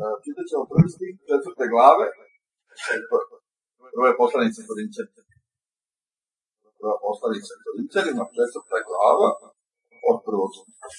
Čitat ćemo prvi stih 4. glave, prve poslanice Korinćanima. Prva poslanica Korinćanima, 4. glava, od 1.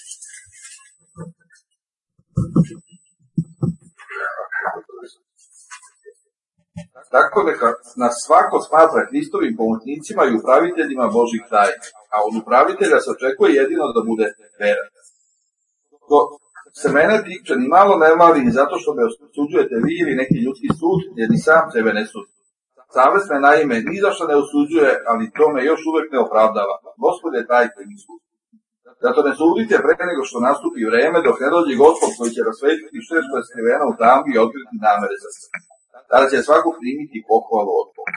Tako neka nas svako smatra Hristovim pomoćnicima i upraviteljima Božih tajni, a od upravitelja se očekuje jedino da bude veran. Ko se mene tiče, ni malo ne malim zato što me osuđujete vi ili neki ljudski sud, jer ni sam sebe ne sudi. Savest me naime ni zašto ne osuđuje, ali to me još uvek ne opravdava. Gospod je taj koji mi sudi. Zato ne sudite pre nego što nastupi vreme, dok ne dođe Gospod koji će rasvetiti sve što je skriveno u tambi i otkriti namere za sve. Tada će svako primiti pohvalu od Boga.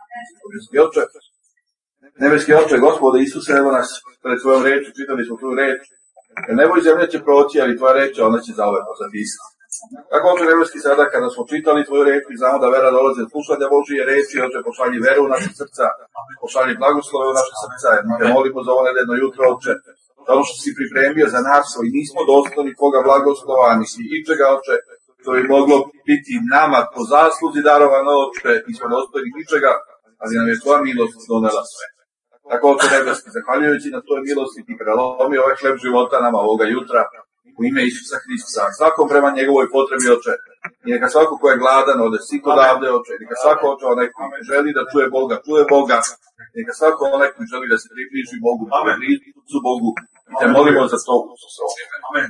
Nebeski oče, Gospode Isuse, evo nas pred svojom rečju, čitali smo tu reč. Nebo i zemlja će proći, ali tvoja reč, ona će zauvek zapisati. Tako, oče nebeski, sada kada smo čitali tvoju reč i znamo da vera dolazi od slušanja Božije reči, oče, pošalji veru u naše srca, pošalji blagoslove u naše srca, jer mi te molimo za ovo nedeljno jutro, oče, za ono što si pripremio za nas, i nismo dostojni tvoga blagoslova, ni si ičega, oče, to bi moglo biti nama po zasluzi darovano, oče, nismo dostojni ničega, ali nam je tvoja milost donela sve. Tako, oče nebeski, zahvaljujući na tvojoj milosti, ti prelomi ovaj hleb života nama ovoga jutra, u ime Isusa Hrista, svakom prema njegovoj potrebi, oče, i neka svako ko je gladan ode sito davde, oče, neka svako, oče, onaj koji želi da čuje Boga, neka svako onaj koji želi da se približi Bogu, približu Bogu, i te molimo za to u Isusovo ime. Amen.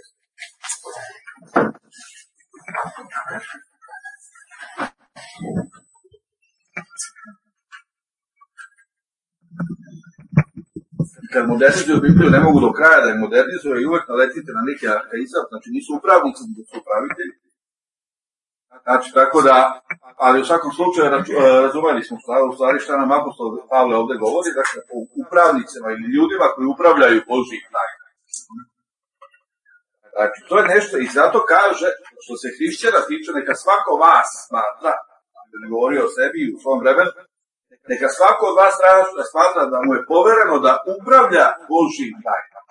Kad modernizuju Bibliju, ne mogu do kraja da je modernizuju i uvek naletite na neki arhaizam, znači nisu upravnici, nego su upravitelji. Znači, tako da, ali u svakom slučaju razumeli smo u stvari šta nam apostol Pavle ovde govori, dakle, o upravnicima ili ljudima koji upravljaju Božjih tajna. Znači, to je nešto i zato kaže, što se hrišćana tiče, neka svako vas smatra, da ne govori o sebi u svom vremenu, neka svako od vas smatra da mu je povereno da upravlja Božjim tajnama.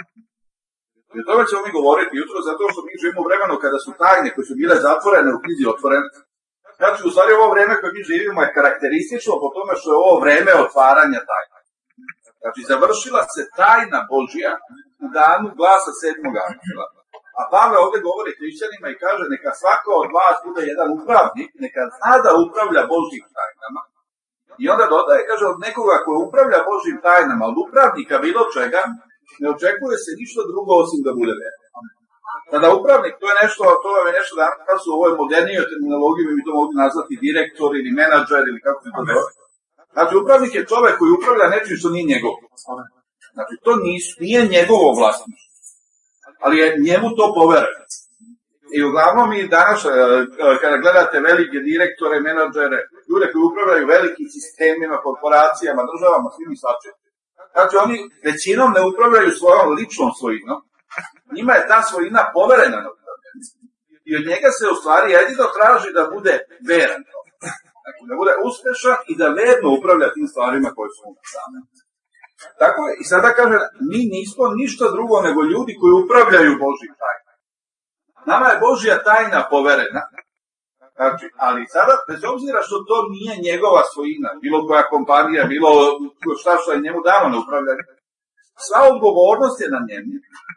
I o tome ćemo mi govoriti jutro, zato što mi živimo u vremenu kada su tajne koje su bile zatvorene u knjizi otvorene. Znači, u stvari ovo vreme koje mi živimo je karakteristično po tome što je ovo vreme otvaranja tajna. Znači, završila se tajna Božja u danu glasa 7. angela. A Pavle ovde govori hrišćanima i kaže neka svako od vas bude jedan upravnik, neka zna da upravlja Božjim tajnama. I onda dodaje, kaže, od nekoga koji upravlja Božjim tajnama, od upravnika bilo čega, ne očekuje se ništa drugo osim da bude veran. Kada upravnik, to je nešto, to je nešto danas u ovoj modernijoj terminologiji, mi to mogu nazvati direktor ili menadžer ili kako se to zove. Znači, upravnik je čovek koji upravlja nečim što nije njegov. Znači, to nije njegovo vlasništvo, ali je njemu to povereno. I uglavnom mi danas, kada gledate velike direktore, menadžere, ljude koji upravljaju velikim sistemima, korporacijama, državama, svim i svačim. Znači, oni većinom ne upravljaju svojom ličnom svojinom, njima je ta svojina poverena na upravljanju. I od njega se u stvari jedino traži da bude veran. Znači, da bude uspešan i da verno upravlja tim stvarima koje su mu same. Tako je, i sada kaže, mi nismo ništa drugo nego ljudi koji upravljaju Božjim tajnama. Nama je Božja tajna poverena, znači, ali sada, bez obzira što to nije njegova svojina, bilo koja kompanija, bilo šta što je njemu dano na upravljanje, sva odgovornost je na njemu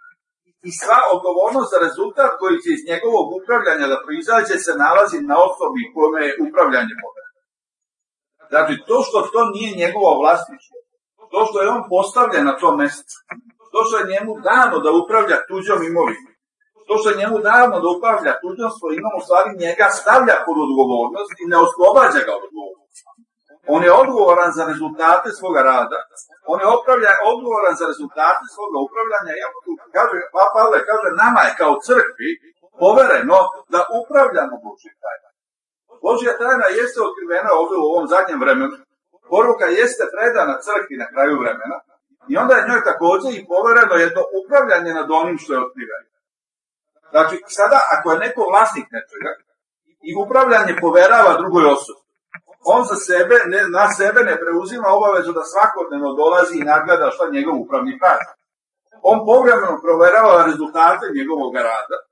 i sva odgovornost za rezultat koji će iz njegovog upravljanja da proizađe se nalazi na osobi kome je upravljanje povereno. Znači, to što to nije njegovo vlasništvo, to što je on postavljen na tom mjestu, to što je njemu dano da upravlja tuđom imovinom, to što je njemu dano da upravlja tuđom svojinom, u stvari njega stavlja pod odgovornost i ne oslobađa ga od odgovornosti. On je odgovoran za rezultate svoga rada, on je odgovoran za rezultate svoga upravljanja. Pavle kaže, nama je kao crkvi povereno da upravljamo Božjim tajnama. Božja tajna jeste otkrivena ovdje u ovom zadnjem vremenu, poruka jeste predana crkvi na kraju vremena i onda je njoj također i povereno jedno upravljanje nad onim što je otkriveno. Znači, sada, ako je neko vlasnik nečega i upravljanje poverava drugoj osobi, on na sebe ne preuzima obavezu da svakodnevno dolazi i nagleda šta njegov upravnik radi. On povremeno proverava rezultate njegovog rada i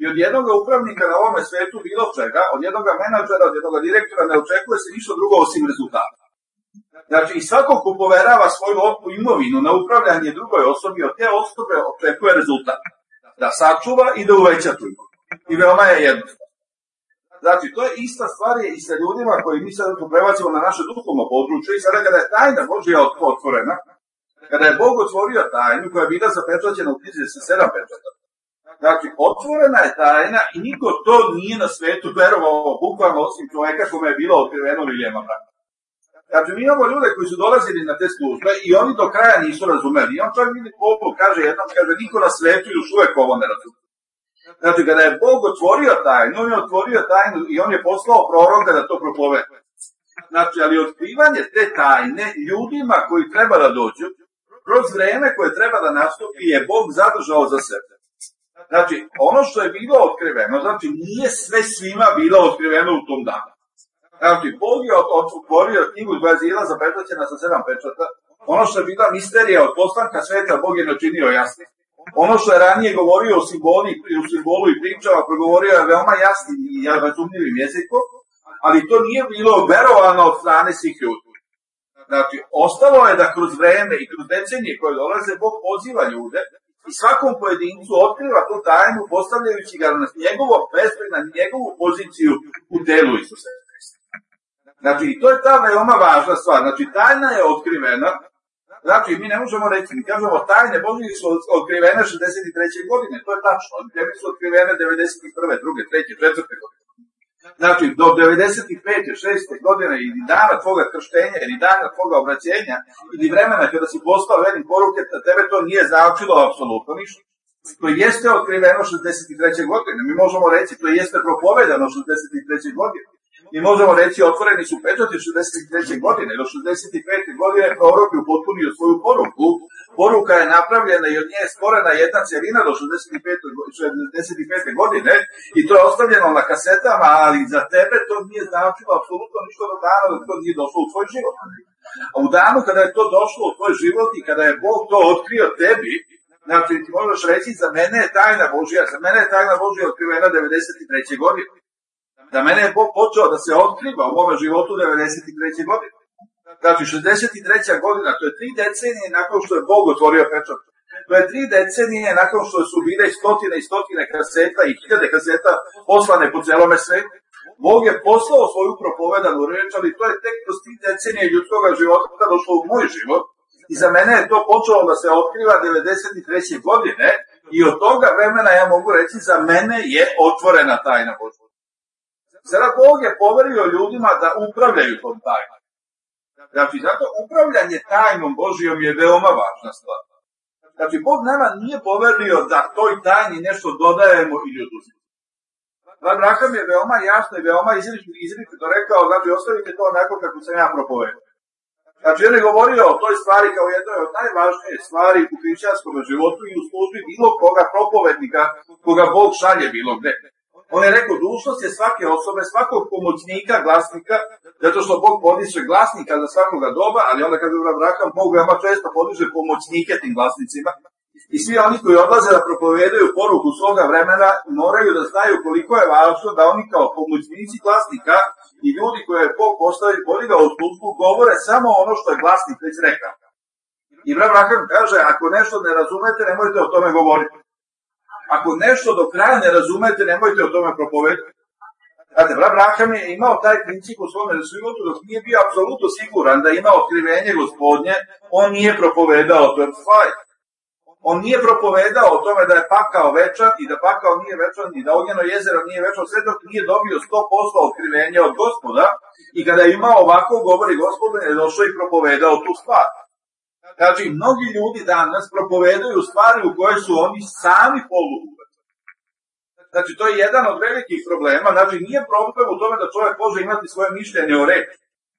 I od jednog upravnika na ovome svetu bilo čega, od jednog menadžera, od jednog direktora ne očekuje se ništa drugo osim rezultata. Znači, i svako ko poverava svoju imovinu na upravljanje drugoj osobi, od te osobe očekuje rezultat. Da sačuva i da uveća tu imovinu. I veoma je jednostavno. Znači, to je ista stvar i sa ljudima koji mi sad prebacimo na naše duhovno područje i sada kada je tajna Božja otvorena, kada je Bog otvorio tajnu koja je bila zapečaćena u knjizi sa 7 pečata. Znači, otvorena je tajna i niko to nije na svetu verovao bukvalno osim čoveka kome je bilo otkriveno Vilijema Branhama. Znači, mi imamo ljude koji su dolazili na te službe i oni do kraja nisu razumeli. I on čak vidi Bog kaže jednom, kaže, niko na svetu još uvek ovo ne razume. Znači, kada je Bog otvorio tajnu, on je otvorio tajnu i on je poslao proroka da to propovede. Znači, ali otkrivanje te tajne ljudima koji treba da dođu, kroz vreme koje treba da nastupi, je Bog zadržao za sebe. Znači, ono što je bilo otkriveno, znači, nije sve svima bilo otkriveno u tom danu. Znači, Bog je otvorio knjigu koja je bila zapečaćena sa 7 pečata. Ono što je bila misterija od postanka sveta, Bog je načinio jasnim. Ono što je ranije govorio o simbolu i pričama, progovorio je veoma jasnim i razumljivim jezikom, ali to nije bilo verovano od strane svih ljudi. Znači, ostalo je da kroz vreme i kroz decenije koje dolaze, Bog poziva ljude i svakom pojedincu otkriva tu tajnu, postavljajući ga na njegovo mesto i na njegovu poziciju u telu Isusa. Znači, to je ta veoma važna stvar. Znači, tajna je otkrivena. Znači, mi ne možemo reći, mi kažemo tajne Božje su otkrivene 63. godine. To je tačno. Tebi su otkrivene 91. 2. 3. 4. godine. Znači, do 95. 6. godine ili dana tvoga krštenja, ili dana tvoga obraćenja, ili vremena kada si postao velim poruke, da tebe to nije značilo apsolutno ništa. To jeste otkriveno 63. godine. Mi možemo reći, to jeste propovedano 63. godine. Mi možemo reći, otvoreni su pečati 63. godine, do 65. godine prorok je upotpunio svoju poruku. Poruka je napravljena i od nje je stvorena jedna celina do 65. godine i to je ostavljeno na kasetama, ali za tebe to nije značilo apsolutno ništa do dana da to nije došlo u tvoj život. A u danu kada je to došlo u tvoj život i kada je Bog to otkrio tebi, znači ti možeš reći, za mene je tajna Božja, za mene je tajna Božja otkrivena 93. godine. Za mene je Bog počeo da se otkriva u mome životu 93. godine. Znači, 63. godina, to je 3 decenije nakon što je Bog otvorio pečat. To je 3 decenije nakon što su bile stotine i stotine kaseta i hiljade kaseta poslane po celome svetu. Bog je poslao svoju propovedanu reč, ali to je tek kroz 3 decenije ljudskog života došlo u moj život. I za mene je to počelo da se otkriva 93. godine i od toga vremena ja mogu reći, za mene je otvorena tajna Božja. Sada Bog je poverio ljudima da upravljaju tom tajnom. Znači, zato upravljanje tajnom Božijom je veoma važna stvar. Znači, Bog nama nije poverio da toj tajni nešto dodajemo ili oduzimo. Abraham je veoma jasno i veoma izričito rekao, znači, ostavite to onako kako sam ja propovedio. Znači, on je govorio o toj stvari kao jednoj od najvažnije stvari u hrišćanskom životu i u službi bilo koga propovednika, koga Bog šalje bilo gde. On je rekao, dužnost je svake osobe, svakog pomoćnika, glasnika, zato što Bog podiže glasnika za svakoga doba, ali onda kada Abraham, Bog veoma često podiže pomoćnike tim glasnicima. I svi oni koji odlaze da propovedaju poruku svoga vremena, moraju da znaju koliko je važno da oni kao pomoćnici glasnika i ljudi koje je Bog podigao u službu, govore samo ono što je glasnik već rekao. I Abraham kaže, ako nešto ne razumete, nemojte o tome govoriti. Ako nešto do kraja ne razumete, nemojte o tome propovedati. Znate, Abraham je imao taj princip u svome životu, dok nije bio apsolutno siguran da ima otkrivenje Gospodnje, on nije propovedao to stvar. On nije propovedao o tome da je pakao večan i da pakao nije večan i da ognjeno jezero nije večan, sve dok nije dobio 100% otkrivenja od Gospoda i kada je imao ovako govori Gospodin, je došao i propovedao tu stvar. Znači, mnogi ljudi danas propovedaju stvari u koje su oni sami poluuvjereni. Znači, to je jedan od velikih problema. Znači, nije problem u tome da čovjek može imati svoje mišljenje o reči.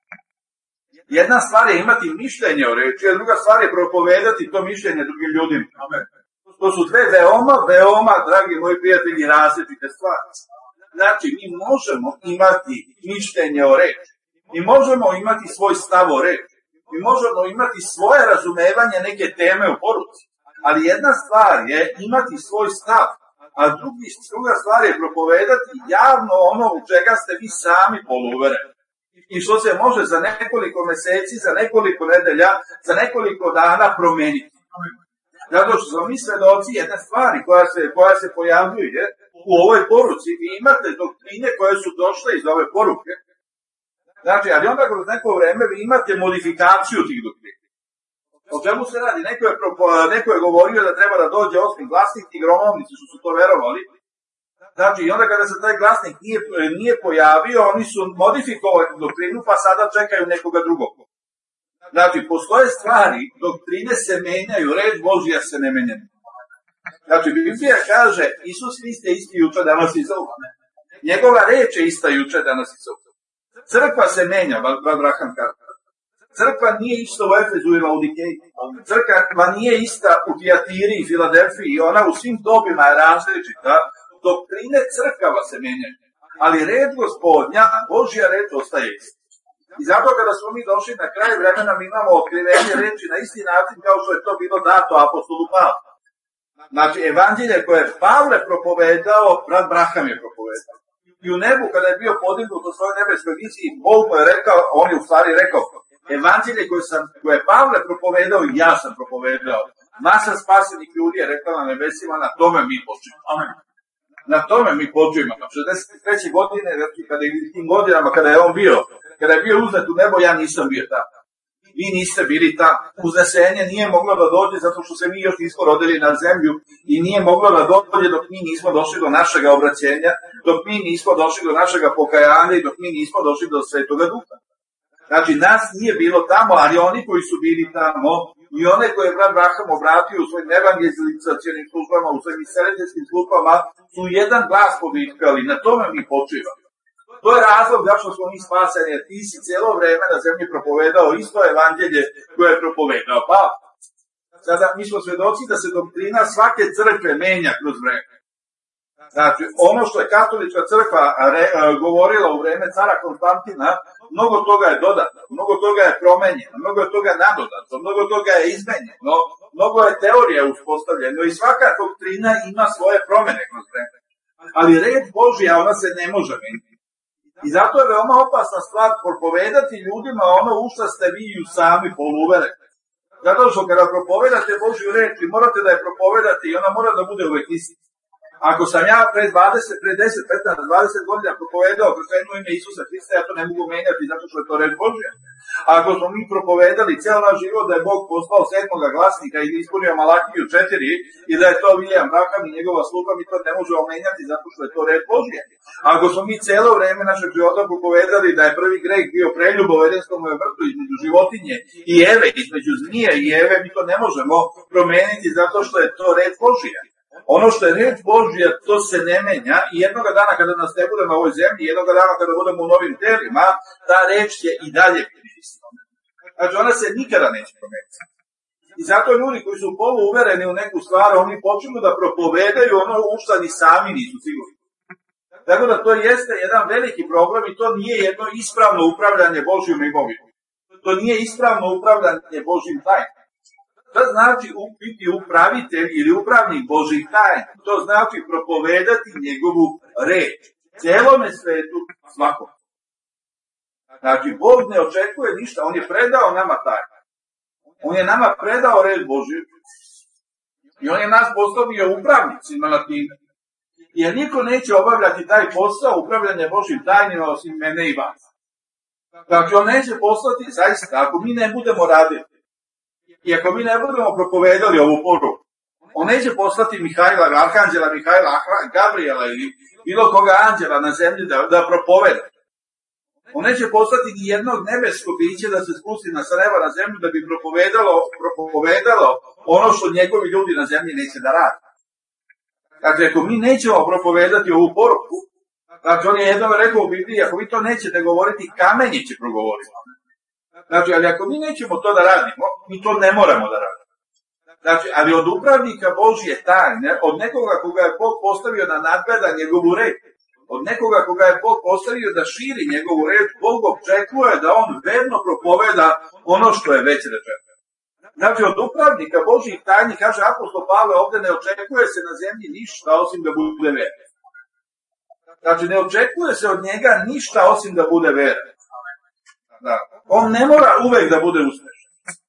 Jedna stvar je imati mišljenje o reči, a druga stvar je propovedati to mišljenje drugim ljudima. To su dve veoma, dragi moji prijatelji, različite stvari. Znači, mi možemo imati mišljenje o reči. Mi možemo imati svoj stav o reči. Mi možemo imati svoje razumevanje neke teme u poruci. Ali jedna stvar je imati svoj stav. a druga stvar je propovedati javno ono u čega ste vi sami poluvereni. I što se može za nekoliko meseci, za nekoliko nedelja, za nekoliko dana promeniti. Zato što smo mi svedoci jedne stvari koja se pojavljuje u ovoj poruci. Vi imate doktrine koje su došle iz ove poruke. Znači, ali onda kroz neko vreme vi imate modifikaciju tih doktrina. O čemu se radi? Neko je govorio da treba da dođe 8. glasnik i gromovnici su to verovali. Znači, i onda kada se taj glasnik nije pojavio, oni su modifikovali doktrinu, pa sada čekaju nekoga drugog. Znači, postoje stvari, doktrine se menjaju, reč Božja se ne menja. Znači, Biblija kaže, Isus, vi ste isti juče, danas i zauvek. Njegova reč je ista juče, danas i zauvek. Crkva se menja, Abraham kaže. Crkva nije ista u Efezu i Laodikeji. Crkva nije ista u Tijatiri i Filadelfiji. Ona u svim dobima je različita. Doktrine crkava se menjaju. Ali red Gospodnja, Božja reč ostaje ista. I zato kada smo mi došli na kraj vremena, mi imamo otkrivenje reči na isti način kao što je to bilo dato apostolu Pavlu. Znači, evanđelje koje je Pavle propovedao, brat Braham je propovedao. I u nebu, kada je bio podignut u svojoj nebeskoj viziji, Bog mu je rekao, on je u stvari rekao, evanđelje koje je Pavle propovedao, ja sam propovedao. Masa spasenih ljudi je rekla na nebesima, na tome mi počivamo. Amen. Na tome mi počivamo. 63. godine, kada je tim godinama, kada je bio uzet u nebo, ja nisam bio tamo. Vi niste bili tamo. Uznesenje nije moglo da dođe zato što se mi još nismo rodili na zemlju i nije moglo da dođe dok mi nismo došli do našega obraćenja, dok mi nismo došli do našega pokajanja i dok mi nismo došli do Svetoga Duha. Znači, nas nije bilo tamo, ali oni koji su bili tamo i one koje je brat Braham obratio u svojim evangelizacionim službama, u svojim miseliteljskim službama, su jedan glas povitkali, na tome mi počivamo. To je razlog zašto smo mi spaseni, jer ti si cijelo vreme na zemlji propovedao isto evanđelje koje je propovedao Pavle. Sada mi smo svedoci da se doktrina svake crkve menja kroz vreme. Znači, ono što je katolička crkva govorila u vreme cara Konstantina, mnogo toga je dodato, mnogo toga je promenjeno, mnogo toga je nadodato, mnogo toga je izmenjeno, mnogo je teorija uspostavljeno i svaka doktrina ima svoje promene kroz vreme. Ali red Božja, ona se ne može menjati. I zato je veoma opasna stvar propovedati ljudima ono u što ste vi i sami poluvereni. Zato što kada propovedate Božju reč, morate da je propovedate i ona mora da bude uvek istina. Ako sam ja pre 10, 15, 20 godina propovedao krštenje u ime Isusa Hrista, ja to ne mogu menjati zato što je to reč Božja. Ako smo mi propovedali ceo naš život da je Bog poslao 7. glasnika i ispunio Malakiju 4 i da je to William Braham i njegova služba, mi to ne možemo menjati zato što je to reč Božja. Ako smo mi celo vreme našeg života propovedali da je prvi greh bio preljubov u Edenskom vrtu između životinje i Eve, između zmije i Eve, mi to ne možemo promeniti zato što je to reč Božja. Ono što je reč Božja, to se ne menja i jednoga dana kada nas ne budemo na ovoj zemlji, jednoga dana kada budemo u novim telima, ta reč će i dalje biti istina. Znači, ona se nikada neće promeniti. I zato ljudi koji su poluvereni u neku stvar, oni počinu da propovedaju ono u šta ni sami nisu sigurni. Tako da to jeste jedan veliki problem i to nije jedno ispravno upravljanje Božjom imovinom. To nije ispravno upravljanje Božjim tajnom. To znači biti upravitelj ili upravnik Božjih tajna. To znači propovedati njegovu reč. Cijelome svetu, svakom. Znači, Bog ne očekuje ništa. On je predao nama tajnu. On je nama predao reč Božju. I on je nas postavio upravnicima na time. Jer niko neće obavljati taj posao upravljanja Božjim tajnima osim mene i vas. Znači, on neće poslati, zaista, ako mi ne budemo raditi. I ako mi ne budemo propovedali ovu poruku, on neće poslati arhanđela Mihajla, Gabriela ili bilo koga anđela na zemlji da propoveda. On neće poslati ni jednog nebeskog bića da se spusti sa neba na zemlju da bi propovedalo ono što njegovi ljudi na zemlji neće da rade. Dakle, ako mi nećemo propovedati ovu poruku, znači on je jednom rekao u Bibliji, ako vi to nećete govoriti, kamenje će progovoriti. Znači, ali ako mi nećemo to da radimo, mi to ne moramo da radimo. Znači, ali od upravnika Božje tajne, od nekoga koga je Bog postavio da nadgleda njegovu reč, od nekoga koga je Bog postavio da širi njegovu reč, Bog očekuje da on verno propoveda ono što je već rečeno. Znači, od upravnika Božjih tajni, kaže apostol Pavle, ovdje ne očekuje se na zemlji ništa osim da bude veran. Znači, ne očekuje se od njega ništa osim da bude veran. Da. On ne mora uvek da bude uspešan.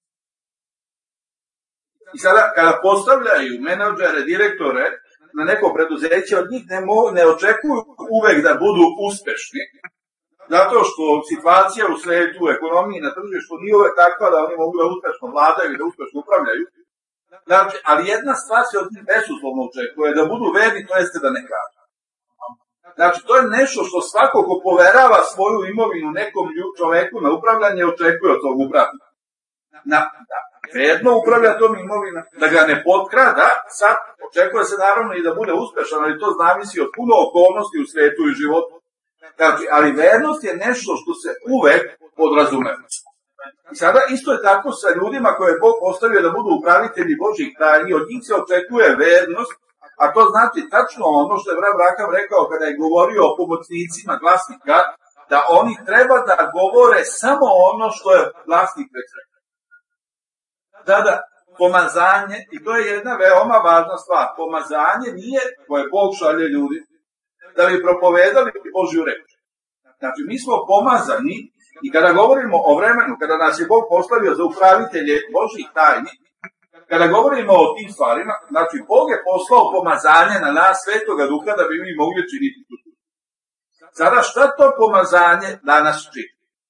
I sada, kada postavljaju menadžere, direktore na neko preduzeće, od njih ne očekuju uvek da budu uspešni, zato što situacija u svetu, u ekonomiji, na tržištu nije uvek takva da oni mogu da uspešno vladaju i da uspešno upravljaju. Znači, ali jedna stvar se od njih bezuslovno očekuje, da budu verni, to jeste da ne kažu. Znači, to je nešto što svako ko poverava svoju imovinu nekom čoveku na upravljanje, očekuje od tog upravnika. Da verno upravlja tom imovinom, da ga ne potkrada, sad očekuje se naravno i da bude uspešan, ali to zavisi od puno okolnosti u svetu i životu. Znači, ali vernost je nešto što se uvek podrazumeva. I sada isto je tako sa ljudima koje je Bog postavio da budu upravitelji Božjih tajni, od njih se očekuje vernost, a to znači tačno ono što je Abraham rekao kada je govorio o pomoćnicima glasnika, da oni treba da govore samo ono što je glasnik već rekao. Da, pomazanje, i to je jedna veoma važna stvar, pomazanje nije koje Bog šalje ljudi da bi propovedali Božju reč. Znači, mi smo pomazani i kada govorimo o vremenu, kada nas je Bog postavio za upravitelje Božjih tajni, kada govorimo o tim stvarima, znači, Bog je poslao pomazanje na nas Svetoga Duha da bi mi mogli činiti tu. Sada, šta to pomazanje danas čini?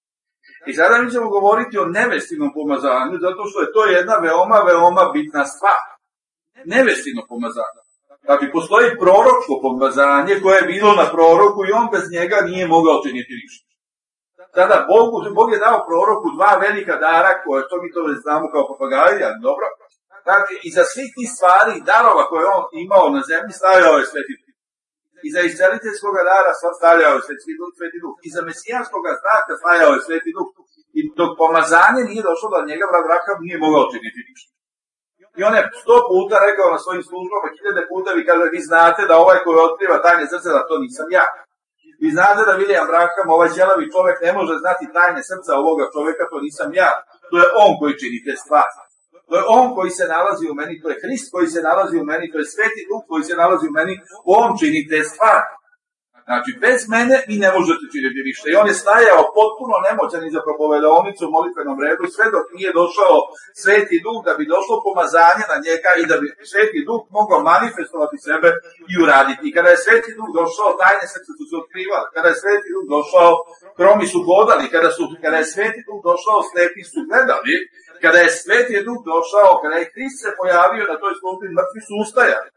I sada mi ćemo govoriti o nevestinom pomazanju, zato što je to jedna veoma bitna stvar. Nevestino pomazanje. Znači, postoji proročko pomazanje koje je bilo na proroku i on bez njega nije mogao činiti ništa. Sada, Bog je dao proroku dva velika dara, koje to mi to već znamo kao papagaji, ali dobro. Znači, iza svih tih stvari i darova koje on imao na zemlji stavljao je Sveti Duh. Iza isceliteljskog dara stavljao je Sveti Duh. Iza mesijanskog znaka stavljao je Sveti Duh. I dok pomazanje nije došlo da njega Abraham nije mogao činiti ništa. I on je 100 puta rekao na svojim službama, 1000 puta vi kaže, vi znate da ovaj koji otkriva tajne srca, da to nisam ja. Vi znate da William Branham, ovaj ćelavi čovek, ne može znati tajne srca ovoga čoveka, to nisam ja. To je on koji čini te stvari. To je on koji se nalazi u meni, to je Hrist koji se nalazi u meni, to je Sveti Duh koji se nalazi u meni, on čini te stvari. Znači, bez mene vi ne možete činiti ništa. I on je stajao potpuno nemoćan iza propovedaonicu u molitvenom redu, sve dok nije došao Sveti Duh, da bi došlo pomazanje na njega i da bi Sveti Duh mogao manifestovati sebe i uraditi. I kada je Sveti Duh došao, tajne srce su se otkrivali. Kada je Sveti Duh došao, kromi su hodali. Kada je Sveti Duh došao, slepi su gledali. Kada je Sveti Duh došao, kada je Hrist se pojavio na toj službi, mrtvi su ustajali.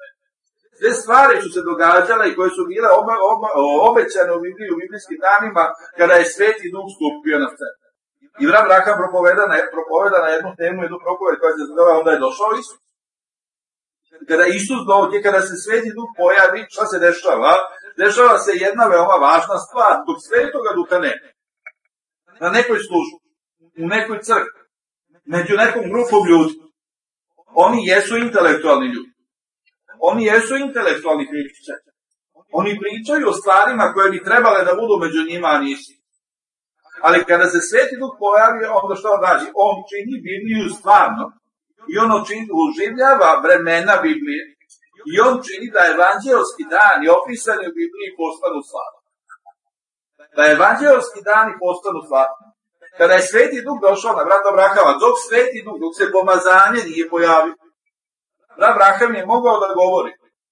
Sve stvari su se događale i koje su bile obećane u Bibliji, u biblijskim danima, kada je Sveti Duh stupio na scenu. I Abraham propoveda na jednu temu, jednu propoved koja se zove, onda je došao Isus. Kada Isus dođe, kada se Sveti Duh pojavi, šta se dešava? Dešava se jedna veoma važna stvar, dok Svetoga Duha nema. Na nekoj službi, u nekoj crkvi, među nekom grupom ljudi. Oni jesu intelektualni ljudi. Oni jesu intelektualni hrišćani. Oni pričaju o stvarima koje bi trebale da budu među njima, a nisu. Ali kada se Sveti Duh pojavi, onda što on radi? On čini Bibliju stvarno i on oživljava vremena Biblije i on čini da evanđelski dani opisani u Bibliji postanu stvarno. Da evanđelski dani postanu stvarno. Kada je Sveti Duh došao na brat Abrahama, dok Sveti Duh, dok se pomazanje nije pojavio, Abraham je mogao da govori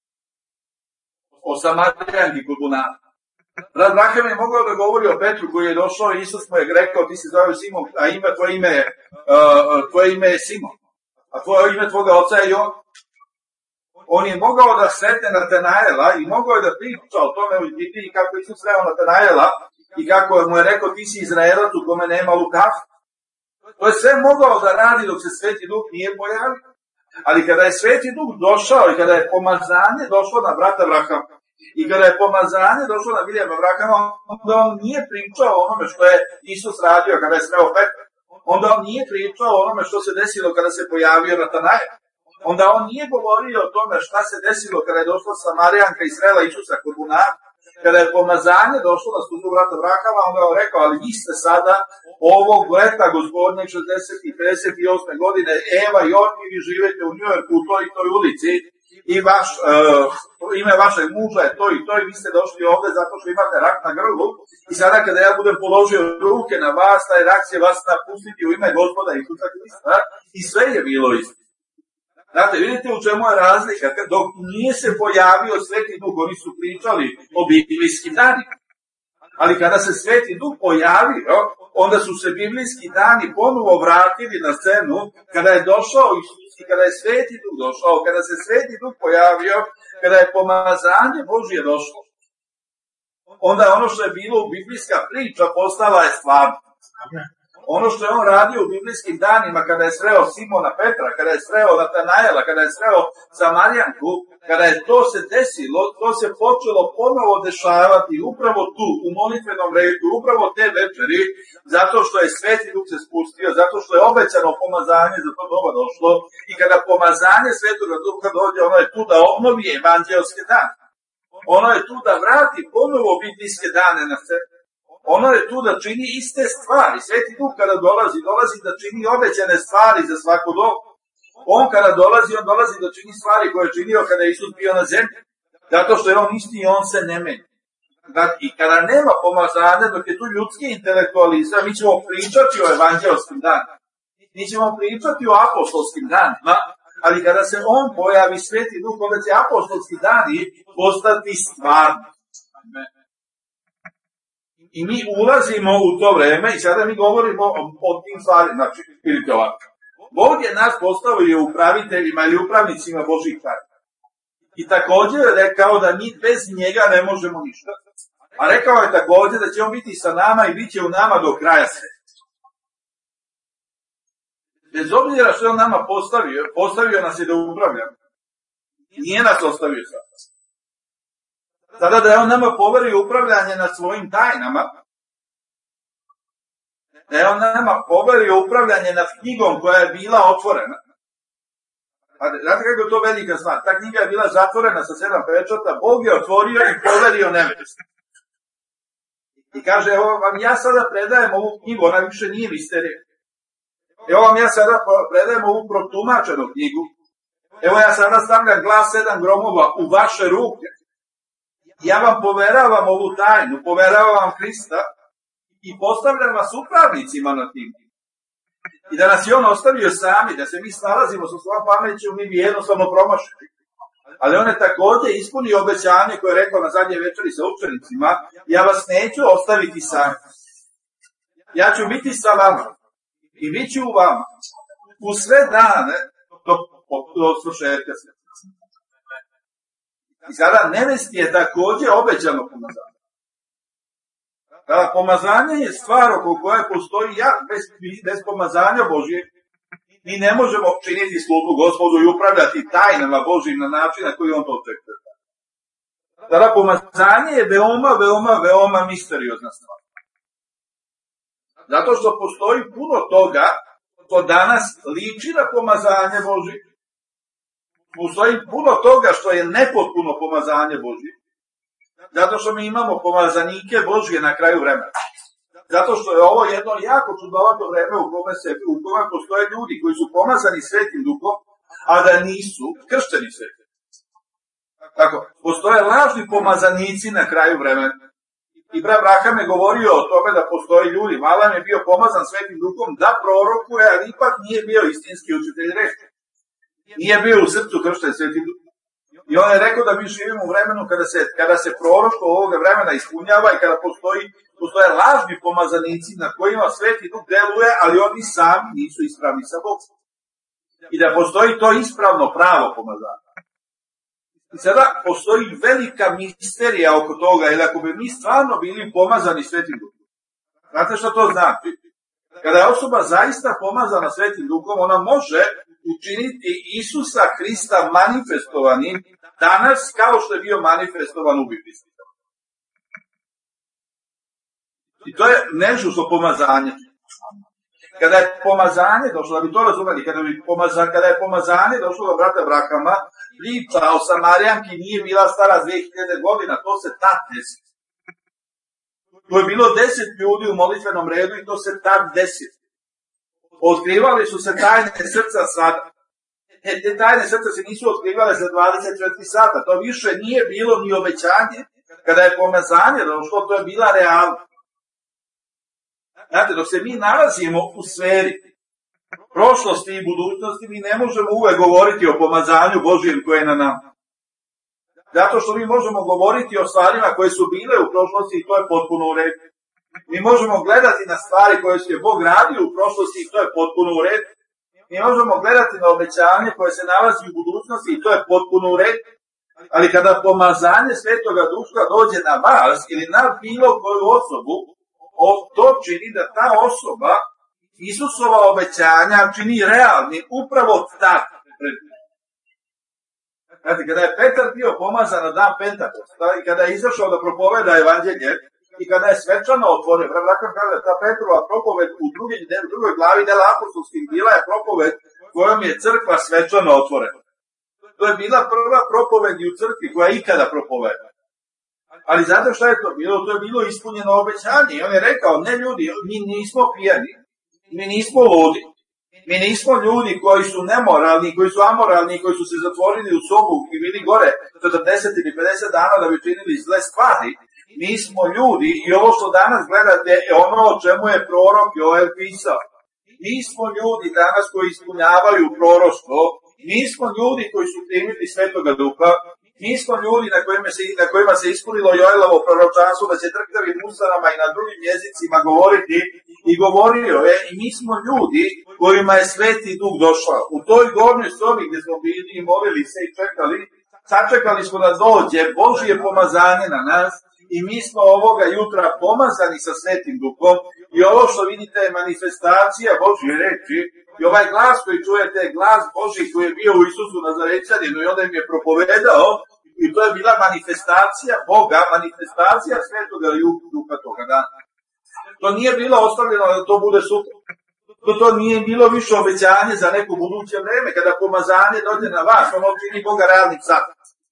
o Samarijanki kod bunara. Abraham je mogao da govori o Petru koji je došao i Isus mu je rekao, ti se zove Simon, a tvoje ime je Simon, a tvoje ime tvoga oca je Jovan. On je mogao da sretne Natanaela i mogao je da priča o tome u Bibliji kako Isus sreo Natanaela i kako mu je rekao, ti si Izraelac u kome nema lukavstva. To je sve mogao da radi dok se Sveti Duh nije pojavio. Ali kada je Sveti Duh došao i kada je pomazanje došlo na brata Abrahama i kada je pomazanje došlo na Williama Branhama, onda on nije pričao o onome što je Isus radio kada je sreo Petra. Onda on nije pričao o onome što se desilo kada se pojavio Natanael. Onda on nije govorio o tome šta se desilo kada je došla Samarijanka i srela Isusa kod bunara. kada je pomazanje došlo na službu brata Abrahama, onda je rekao, ali vi ste sada ovog leta, gospodnjeg 60. i 58. godine, Eva i Orki, vi živete u Njujorku, u toj i toj ulici, i ime vašeg muža je to i to, i vi ste došli ovde zato što imate rak na grlu, i sada kada ja budem položio ruke na vas, taj rak će vas napustiti u ime Gospoda Isusa Hrista, i sve je bilo isto. Znate, vidite u čemu je razlika. Dok nije se pojavio Sveti Duh, oni su pričali o biblijskim danima. Ali kada se Sveti Duh pojavio, onda su se biblijski dani ponovo vratili na scenu, kada je došao Isus i kada je Sveti Duh došao, kada se Sveti Duh pojavio, kada je pomazanje Božje došlo. Onda ono što je bilo biblijska priča postala je stvarno. Ono što je on radio u biblijskim danima, kada je sreo Simona Petra, kada je sreo Natanajela, kada je sreo Samarijanku, kada je to se desilo, to se počelo ponovo dešavati upravo tu, u molitvenom redu, upravo te večeri, zato što je Sveti Duh se spustio, zato što je obećano pomazanje za to doba došlo, i kada pomazanje Svetoga Duha dođe, ono je tu da obnovi evanđelske dane. Ono je tu da vrati ponovo biblijske dane na scenu. Ono je tu da čini iste stvari. Sveti Duh kada dolazi da čini obećane stvari za svako dobu. On kada dolazi, on dolazi da čini stvari koje je činio kada je Isus bio na zemlji. Zato što je on isti i on se ne menja. I kada nema pomazanja, dok je tu ljudski intelektualizam, mi ćemo pričati o evanđelskim danima. Mi ćemo pričati o apostolskim danima, ali kada se on pojavi, Sveti Duh, onda će apostolski dani postati stvarni. I mi ulazimo u to vreme i sada mi govorimo o tim stvarima. Znači, vidite ovako. Bog je nas postavio upraviteljima ili upravnicima Božih tajna. I također je rekao da mi bez njega ne možemo ništa. A rekao je također da će on biti sa nama i bit će u nama do kraja sveta. Bez obzira što je on nama postavio nas je da upravljamo. Nije nas ostavio sada. Sada da je on nama poverio upravljanje nad svojim tajnama, da je on nama poverio upravljanje nad knjigom koja je bila otvorena. Znate kako je to velika stvar? Ta knjiga je bila zatvorena sa 7 pečata, Bog je otvorio i poverio nevesti. I kaže, evo vam ja sada predajem ovu knjigu, ona više nije misterija. Evo vam ja sada predajem ovu protumačenu knjigu. Evo ja sada stavljam glas 7 gromova u vaše ruke. Ja vam poveravam ovu tajnu, poveravam vam Hrista i postavljam vas upravnicima na tim. I da nas je on ostavio sami, da se mi snalazimo sa svojom pameću, mi bi jednostavno promašili. Ali on je također ispunio obećanje koje je rekao na zadnje večeri sa učenicima, ja vas neću ostaviti sami. Ja ću biti sa vama i bit ću u vama u sve dane do svršetka sveta. I sada nevesti je također obećano pomazanje. Kada pomazanje je stvar oko koje postoji bez pomazanja Božje, mi ne možemo činiti službu Gospodu i upravljati tajnama Božjim na način na koji on to očekuje. Sada pomazanje je veoma misteriozna stvar. Zato što postoji puno toga što danas liči na pomazanje Božje. Postoji puno toga što je nepotpuno pomazanje Božje. Zato što mi imamo pomazanike Božje na kraju vremena. Zato što je ovo jedno jako čudovato vreme u kome postoje ljudi koji su pomazani Svetim Duhom, a da nisu kršteni Svetim. Tako, postoje lažni pomazanici na kraju vremena. I brat Abraham je govorio o tome da postoji ljudi. Valam je bio pomazan Svetim Duhom da prorokuje, ali ipak nije bio istinski učitelj reči. Nije bio u srcu kršten Svetim Duhom. I on je rekao da mi živimo u vremenu kada se proroštvo ovoga vremena ispunjava i kada postoje lažni pomazanici na kojima Sveti Duh deluje, ali oni sami nisu ispravni sa Bogom. I da postoji to ispravno pravo pomazanje. I sada postoji velika misterija oko toga, jer ako bi mi stvarno bili pomazani Svetim Duhom, znate što to znači? Kada je osoba zaista pomazana Svetim Duhom, ona može učiniti Isusa Hrista manifestovanim danas kao što je bio manifestovan u Bibliji. I to je nešto što pomazanje. Kada je pomazanje došlo, da bi to razumeli, kada je pomazanje došlo do brata Abrahama, priča o Samarijanki nije bila stara 2000 godina, to se tad desilo. To je bilo 10 ljudi u molitvenom redu i to se tad desilo. Otkrivali su se tajne srca sada. Te tajne srca se nisu otkrivale za 24 sata. To više nije bilo ni obećanje. Kada je pomazanje došlo, to je bila realnost. Znate, dok se mi nalazimo u sferi prošlosti i budućnosti, mi ne možemo uvek govoriti o pomazanju Božijem koje je na nama. Zato što mi možemo govoriti o stvarima koje su bile u prošlosti i to je potpuno u redu. Mi možemo gledati na stvari koje je Bog radio u prošlosti i to je potpuno u redu. Mi možemo gledati na obećanje koje se nalazi u budućnosti i to je potpuno u redu. Ali kada pomazanje Svetoga Duha dođe na vas ili na bilo koju osobu, to čini da ta osoba Isusova obećanja čini realni upravo tako. Znate, kada je Petar bio pomazan na dan Pentakosta i kada je izašao da propoveda evanđelje i kada je svečano otvorio, Vrakan kaže ta Petrova propoved u drugoj glavi dela apostolskih bila je propoved kojom je crkva svečano otvorena. To je bila prva propoved u crkvi koja je ikada propoveda. Ali znate šta je to bilo? To je bilo ispunjeno obećanje. I on je rekao, ne ljudi, mi nismo pijani, mi nismo ludi, mi nismo ljudi koji su nemoralni, koji su amoralni, koji su se zatvorili u sobu i bili gore 40 ili 50 dana da bi činili zle stvari. Mi smo ljudi i ovo što danas gledate je ono o čemu je prorok Joel pisao. Mi smo ljudi danas koji ispunjavaju proroštvo, mi smo ljudi koji su primili Svetoga Duha, mi smo ljudi na kojima se ispunilo Joelovo proročanstvo da će trktavim usarama i na drugim jezicima govoriti i govorio je i mi smo ljudi kojima je Sveti Duh došao. U toj gornjoj sobi gdje smo bili i molili se i čekali, sačekali smo da dođe Božje pomazanje na nas i mi smo ovoga jutra pomazani sa Svetim Duhom i ovo što vidite je manifestacija Božje reči i ovaj glas koji čujete je glas Božji koji je bio u Isusu Nazarećaninu i onda im je propovedao i to je bila manifestacija Boga, manifestacija Svetoga Duha toga dana. To nije bilo ostavljeno da to bude sutra. To nije bilo više obećanje za neko buduće vreme. Kada pomazanje dođe na vas, ono čini Boga realnim sad.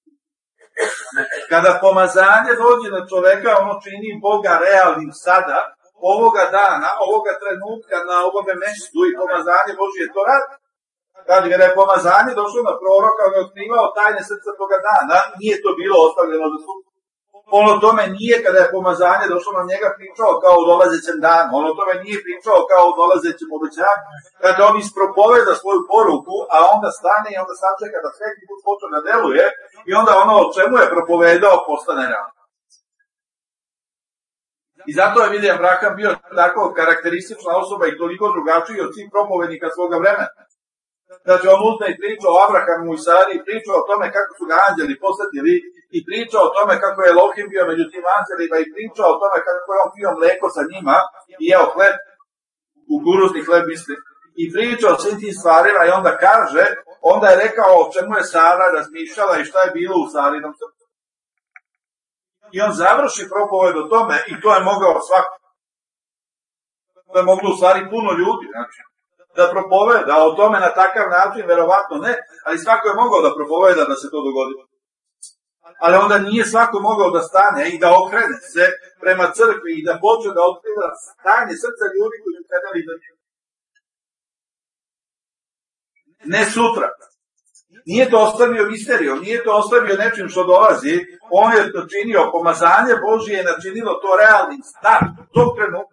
Kada pomazanje dođe na čoveka, ono čini Boga realnim sada, ovoga dana, ovoga trenutka, na ovome mestu i pomazanje Božije to radi. Kada je pomazanje došlo na proroka, on je otkrivao tajne srca toga dana, nije to bilo ostavljeno za sutra. On o tome nije, kada je pomazanje došlo na njega, pričao kao o dolazećem danu. On o tome nije pričao kao o dolazećem obećanju. Kada on ispropoveda svoju poruku, a onda stane i onda sačeka da Sveti Duh počne da deluje i onda ono o čemu je propovedao postane realno. I zato je William Branham bio tako karakteristična osoba i toliko drugačiji od svih propovednika svoga vremena. Znači, on uzme i priča o Abrahamu i Sari, priča o tome kako su ga anđeli posjetili i priča o tome kako je Elohim bio među tim anđelima i priča o tome kako je on pio mleko sa njima i jeo hleb, kukuruzni hleb misli, i priča o svim tim stvarima i onda kaže, onda je rekao o čemu je Sara razmišljala i šta je bilo u Sarinom srcu. I on završi propoved o tome i to je mogao svako. To je moglo u stvari puno ljudi, znači. Da propoveda o tome na takav način, verovatno ne, ali svako je mogao da propoveda da se to dogodi. Ali onda nije svako mogao da stane i da okrene se prema crkvi i da počne da otkriva stanje srca ljudi koji su predali za njega. Ne sutra. Nije to ostavio misterijom, nije to ostavio nečim što dolazi, on je činio pomazanje Božije, je načinilo to realnim startom, tog trenutka.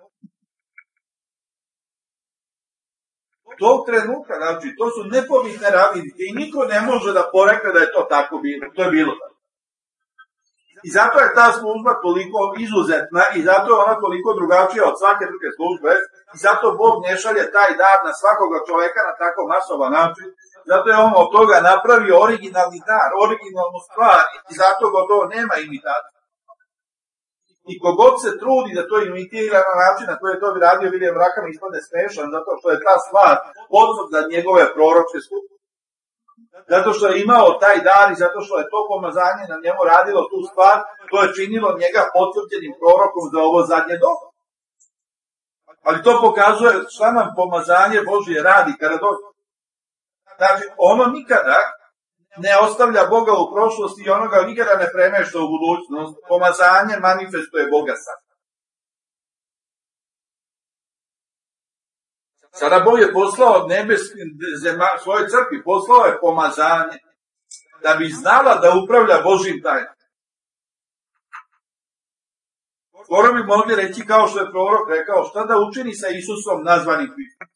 Tog trenutka, znači, to su nepobitne radnike i niko ne može da porekne da je to tako bilo. To je bilo tako. I zato je ta služba toliko izuzetna i zato je ona toliko drugačija od svake druge službe i zato Bog ne šalje taj dar na svakoga čoveka na tako masovan način. Zato je on od toga napravio originalni dar, originalnu stvar i zato gotovo nema imitacije. I kogod se trudi da to imitira na način na koji je to radio William Branham ispadne smešan, zato što je ta stvar podsud za njegove proročke skupine. Zato što je imao taj dar i zato što je to pomazanje na njemu radilo tu stvar, to je činilo njega potvrđenim prorokom za ovo zadnje doba. Ali to pokazuje šta nam pomazanje Božje radi kada dođe. Znači, ono nikada ne ostavlja Boga u prošlosti i onoga nikada ne premešta u budućnost. Pomazanje manifestuje Boga sad. Sada Bog je poslao svojoj crkvi, poslao je pomazanje, da bi znala da upravlja Božjim tajnom. Skoro bi mogli reći, kao što je prorok rekao, šta da učini sa Isusom nazvanim Hristom.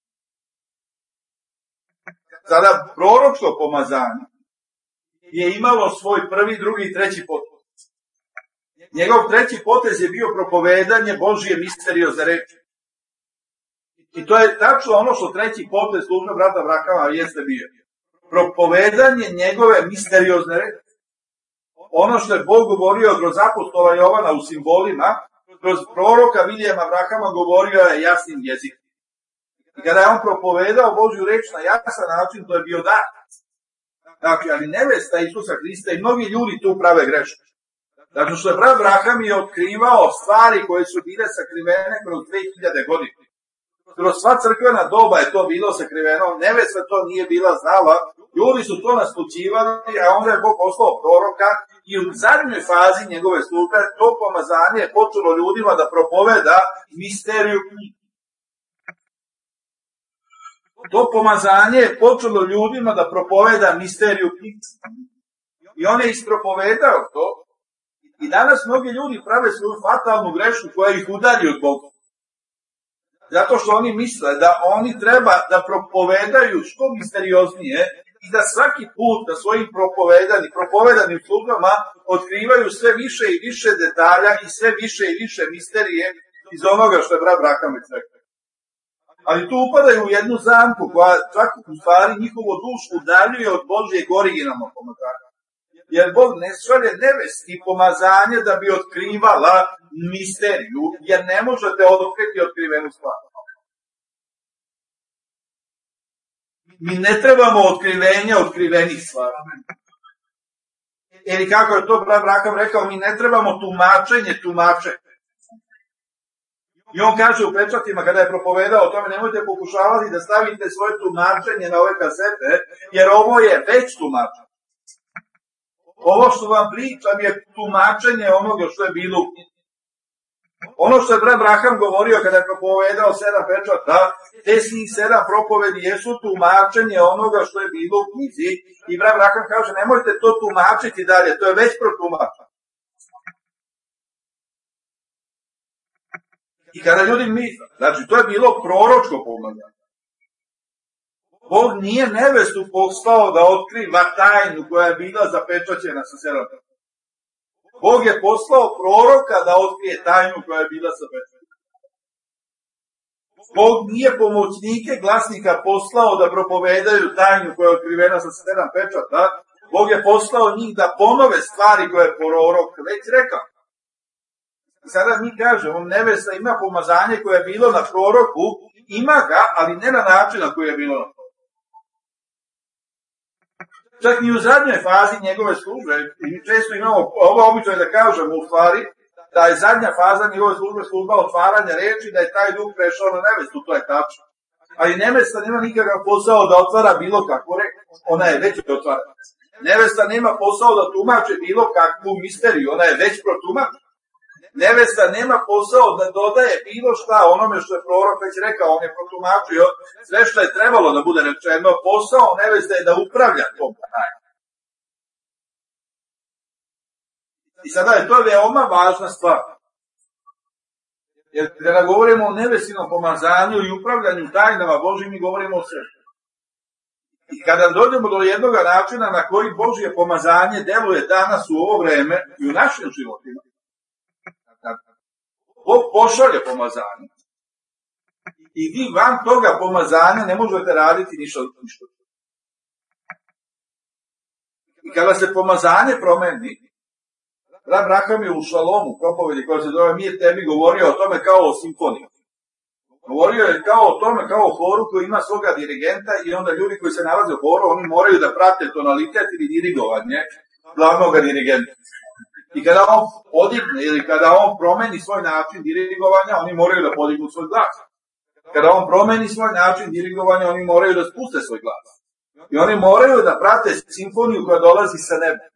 Sada proročko pomazanje je imalo svoj prvi, drugi i treći potez. Njegov treći potez je bio propovedanje Božje misteriozne reči. I to je tačno ono što treći potez službe brata Abrahama jeste bio. Propovedanje njegove misteriozne reči. Ono što je Bog govorio kroz apostola Jovana u simbolima, kroz proroka Vilijama Abrahama govorio je jasnim jezikom. I kada je on propovedao Božju reč na jasan način, to je bio dar. Dakle, ali nevesta Isusa Hrista i mnogi ljudi tu prave greške. Dakle, što je brat Abraham je otkrivao stvari koje su bile sakrivene kroz 2000 godina. Kroz sva crkvena doba je to bilo sakriveno, nevesta to nije bila znala, ljudi su to naslućivali, a onda je Bog poslao proroka i u zadnjoj fazi njegove službe to pomazanje je počelo ljudima da propoveda misteriju knjige. To pomazanje je počelo ljudima da propoveda misteriju knjige. I on je ispropovedao to. I danas mnogi ljudi prave svoju fatalnu grešku koja ih udalji od Boga. Zato što oni misle da oni treba da propovedaju što misterioznije i da svaki put na svojim propovedanim službama otkrivaju sve više i više detalja i sve više i više misterije iz onoga što je brat Abraham rekao. Ali tu upadaju u jednu zamku koja čak u stvari njihovo dušu udaljuje od Božjeg originalnog pomazanja. Jer Bog ne šalje nevesti pomazanje da bi otkrivala misteriju, jer ne možete otkriti otkrivenu stvar. Mi ne trebamo otkrivenja otkrivenih stvari. Ili kako je to brat Abraham rekao, mi ne trebamo tumačenje. I on kaže u pečatima, kada je propovedao o tome, nemojte pokušavati da stavite svoje tumačenje na ove kasete, jer ovo je već tumačenje. Ovo što vam pričam je tumačenje onoga što je bilo u knjizi. Ono što je brat Abraham govorio kada je propovedao 7 pečata, te svih 7 propovedi jesu tumačenje onoga što je bilo u knjizi. I brat Abraham kaže, nemojte to tumačiti dalje, to je već protumačeno. I kada ljudi misle, znači to je bilo proročko pomazanje. Bog nije nevestu poslao da otkriva tajnu koja je bila zapečaćena sa 7 pečata. Bog je poslao proroka da otkrije tajnu koja je bila zapečaćena. Bog nije pomoćnike glasnika poslao da propovedaju tajnu koja je otkrivena sa 7 pečata. Bog je poslao njih da ponove stvari koje je prorok već rekao. I sada mi kažemo, nevesta ima pomazanje koje je bilo na proroku, ima ga, ali ne na način na koji je bilo na proroku. Čak i u zadnjoj fazi njegove službe, često imamo ovo običaj da kažemo u stvari, da je zadnja faza njegove službe služba otvaranja reči, da je taj duh prešao na nevestu, to je tačno. Ali nevesta nema nikakav posao da otvara bilo kakvu reč, ona je već otvarana. Nevesta nema posao da tumače bilo kakvu misteriju, ona je već protumačena. Nevesta nema posao da dodaje bilo šta onome što je prorok već rekao, on je protumačio sve što je trebalo da bude rečeno, posao nevesta je da upravlja tom tajnom. I sada je to veoma važna stvar. Jer kada govorimo o nevestinom pomazanju i upravljanju tajnama Božjim, mi govorimo o sebi. I kada dođemo do jednog načina na koji Božje pomazanje deluje danas u ovo vreme i u našim životima, Bog pošalje pomazanje. I vi van toga pomazanja ne možete raditi ništa. I kada se pomazanje promeni, brat Abraham je u Šalomu propovedi koja se zove Mir tebi govorio o tome kao o simfoniji. Govorio je kao o tome, kao o horu koji ima svoga dirigenta i onda ljudi koji se nalaze u horu, oni moraju da prate tonalitet ili dirigovanje glavnog dirigenta. I kada on podigne ili kada on promeni svoj način dirigovanja, oni moraju da podignu svoj glas. Kada on promeni svoj način dirigovanja, oni moraju da spuste svoj glas. I oni moraju da prate simfoniju koja dolazi sa neba.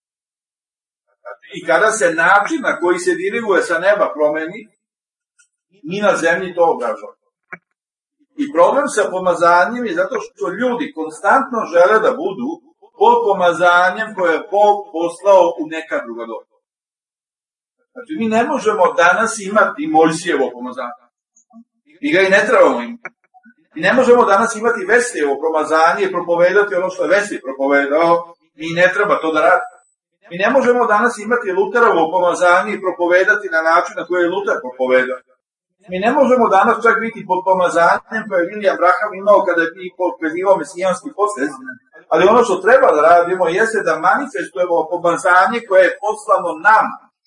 I kada se način na koji se diriguje sa neba promeni, mi na zemlji to obražavamo. I problem sa pomazanjem je zato što ljudi konstantno žele da budu pod pomazanjem koje je Bog poslao u neka druga doba. Znači, mi ne možemo danas imati Mojsijevo pomazanje. Mi ga i ne trebamo imati. Mi ne možemo danas imati Veslijevo pomazanje i propovedati ono što je Vesli propovedao. Mi ne treba to da radi. Mi ne možemo danas imati Luterovo pomazanje i propovedati na način na koji je Luter propovedao. Mi ne možemo danas čak biti pod pomazanjem koje je William Branham imao kada je pokazivao mesijanski potez, ali ono što treba da radimo jeste da manifestujemo pomazanje koje je poslano nam.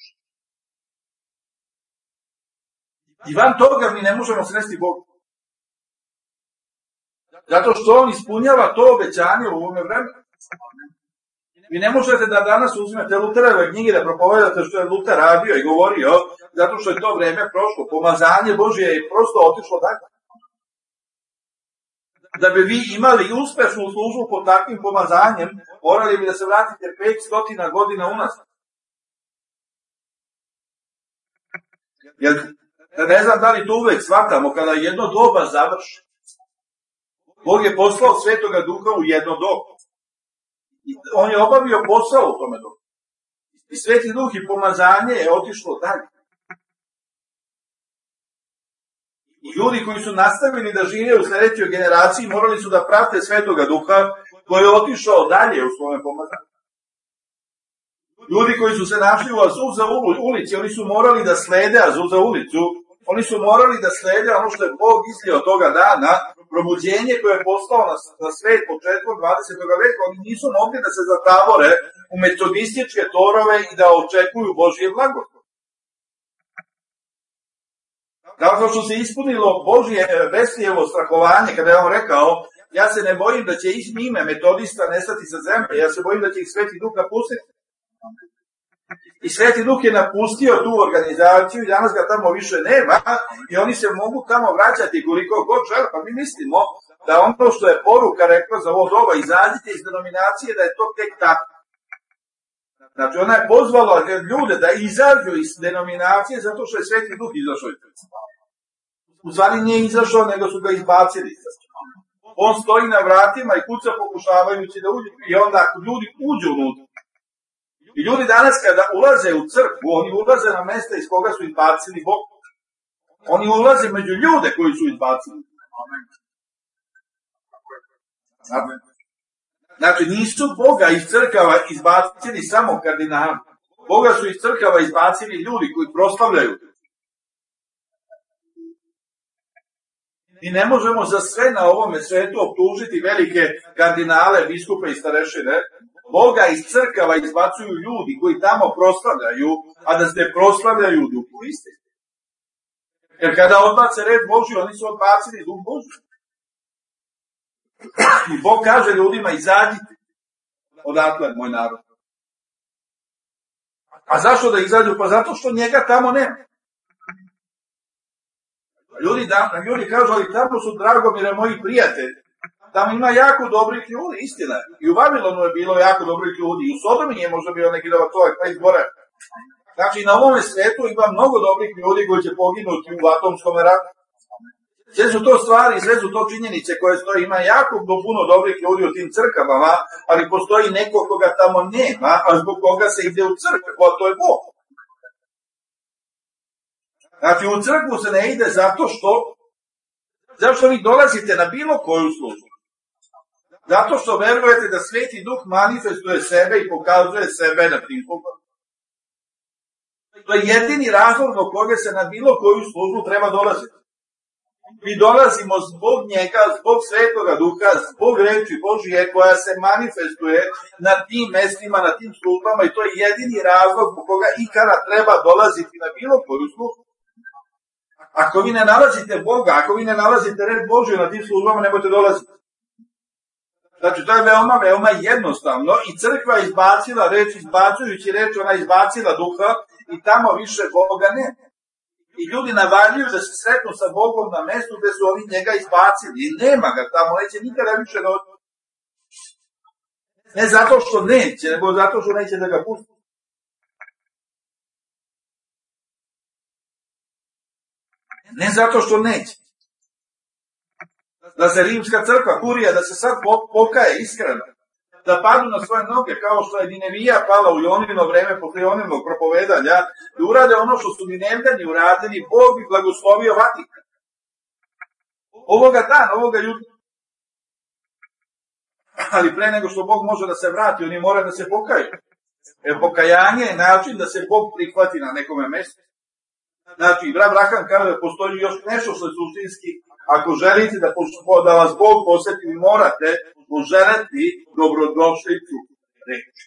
I van toga mi ne možemo sresti Bogu. Zato što on ispunjava to obećanje u ovome vremenu. Vi ne možete da danas uzmete Luterove knjige da propovedate što je Luter radio i govorio, zato što je to vreme prošlo. Pomazanje Božje je prosto otišlo tako. Da bi vi imali uspešnu službu pod takvim pomazanjem, morali bi da se vratite 500 godina unazad. Jer ne znam da li to uvek shvatamo, kada jedno doba završi. Bog je poslao Svetoga Duha u jedno doba. I on je obavio posao u tome dobu. I Sveti Duh i pomazanje je otišlo dalje. I ljudi koji su nastavili da žive u sledećoj generaciji morali su da prate Svetoga Duha koji je otišao dalje u svojem pomazanju. Ljudi koji su se našli u Azusa ulici, oni su morali da slede Azusa ulicu, oni su morali da slede ono što je Bog izlio toga dana, probuđenje koje je postao na svet početkom 20. veka. Oni nisu mogli da se zatavore u metodističke torove i da očekuju Božje blagoslov. Kao što se ispunilo Božje Veslijevo strahovanje kada je on rekao, ja se ne bojim da će ime metodista nestati sa zemlje, ja se bojim da će ih Sveti Duh napustiti. I Sveti Duh je napustio tu organizaciju i danas ga tamo više nema i oni se mogu tamo vraćati koliko god žele. Pa mi mislimo da ono što je poruka rekla za ovo doba, izađite iz denominacije, da je to tek tako. Znači ona je pozvala ljude da izađu iz denominacije zato što je Sveti Duh izašao. U stvari nije izašao, nego su ga izbacili. On stoji na vratima i kuca pokušavajući da uđe. I onda ljudi uđu unutra. I ljudi danas kada ulaze u crkvu, oni ulaze na mesta iz koga su izbacili Bog. Oni ulaze među ljude koji su izbacili. Znači, nisu Boga iz crkava izbacili samo kardinali. Boga su iz crkava izbacili ljudi koji proslavljaju. I ne možemo za sve na ovome svetu optužiti velike kardinale, biskupe i starešine. Boga iz crkava izbacuju ljudi koji tamo proslavljaju, a da se proslavljaju duhu istine. Jer kada odbace red Božji, oni su odbacili duh Božji. I Bog kaže ljudima, izađite odatle, moj narod. A zašto da izađu? Pa zato što njega tamo nema. Ljudi kažu, ali tamo su, Dragomire, moji prijatelji. Tamo ima jako dobrih ljudi, istina. I u Babilonu je bilo jako dobrih ljudi. I u Sodomi je možda bio neki dobar čovjek, pa izbore. Znači, na ovome svetu ima mnogo dobrih ljudi koji će poginuti u atomskom ratu. Sve su to stvari, sve su to činjenice koje stoje. Ima jako puno dobrih ljudi u tim crkvama, ali postoji neko koga tamo nema, a zbog koga se ide u crkvu, a to je Bog. Znači, u crkvu se ne ide zato što vi dolazite na bilo koju službu. Zato što verujete da Sveti Duh manifestuje sebe i pokazuje sebe na tim službama. To je jedini razlog do koga se na bilo koju službu treba dolaziti. Mi dolazimo zbog njega, zbog Svetoga Duha, zbog reči Božije koja se manifestuje na tim mestima, na tim službama i to je jedini razlog zbog koga ikada treba dolaziti na bilo koju službu. Ako vi ne nalazite Boga, ako vi ne nalazite red Božiju na tim službama, nemojte dolaziti. Znači, to je veoma, veoma jednostavno i crkva izbacila reč, izbacujući reč, ona izbacila Duha i tamo više Boga nema. I ljudi navaljuju da se sretnu sa Bogom na mestu gde su oni njega izbacili i nema ga tamo, neće nikada više doći. Ne zato što neće, nego zato što neće da ga pusti. Ne zato što neće. Da se rimska crkva, kurija, da se sad pokaje iskreno, da padnu na svoje noge, kao što je Ninevija pala u Jonino vreme posle Joninog propovedanja, da urade ono što su Ninevljani uradili, Bog bi blagoslovio Vatikan. Ovoga dana, ovoga jutra. Ali pre nego što Bog može da se vrati, oni mora da se pokaju. Pokajanje je način da se Bog prihvati na nekome mjestu. Znači, Abraham kaže da postoji još nešto što je suštinski. Ako želite da vas Bog posjeti, vi morate poželeti dobrodošlicu reči.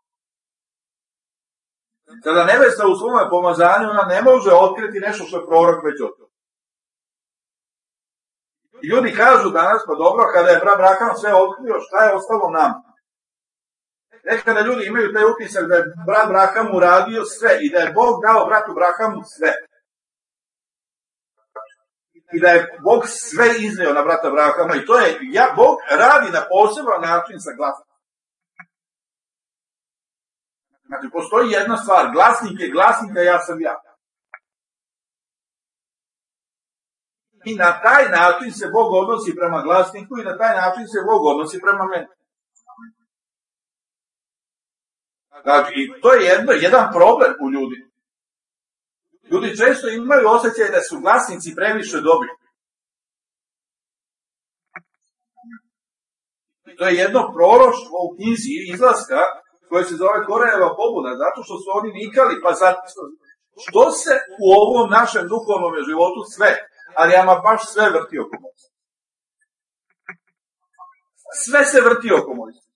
Kada nevesta u svome pomazanju, ona ne može otkriti nešto što je prorok već otkrio. Ljudi kažu danas, pa dobro, kada je Abraham sve otkrio, šta je ostalo nam? Nekada ljudi imaju taj utisak da je Abraham uradio sve i da je Bog dao bratu Abrahamu sve. I da je Bog sve izneo na brata Abrahama i to je, Bog radi na poseban način sa glasnikom. Znači, postoji jedna stvar, glasnik je glasnika, ja sam ja. I na taj način se Bog odnosi prema glasniku i na taj način se Bog odnosi prema meni. Znači, to je jedan problem u ljudi. Ljudi često imaju osjećaj da su glasnici previše dobri. To je jedno proroštvo u knjizi Izlaska koje se zove Korejeva pobuda, zato što su oni vikali, pa što se u ovom našem duhovnom životu sve, ali ama baš sve vrti oko Mojsija. Sve se vrti oko Mojsija.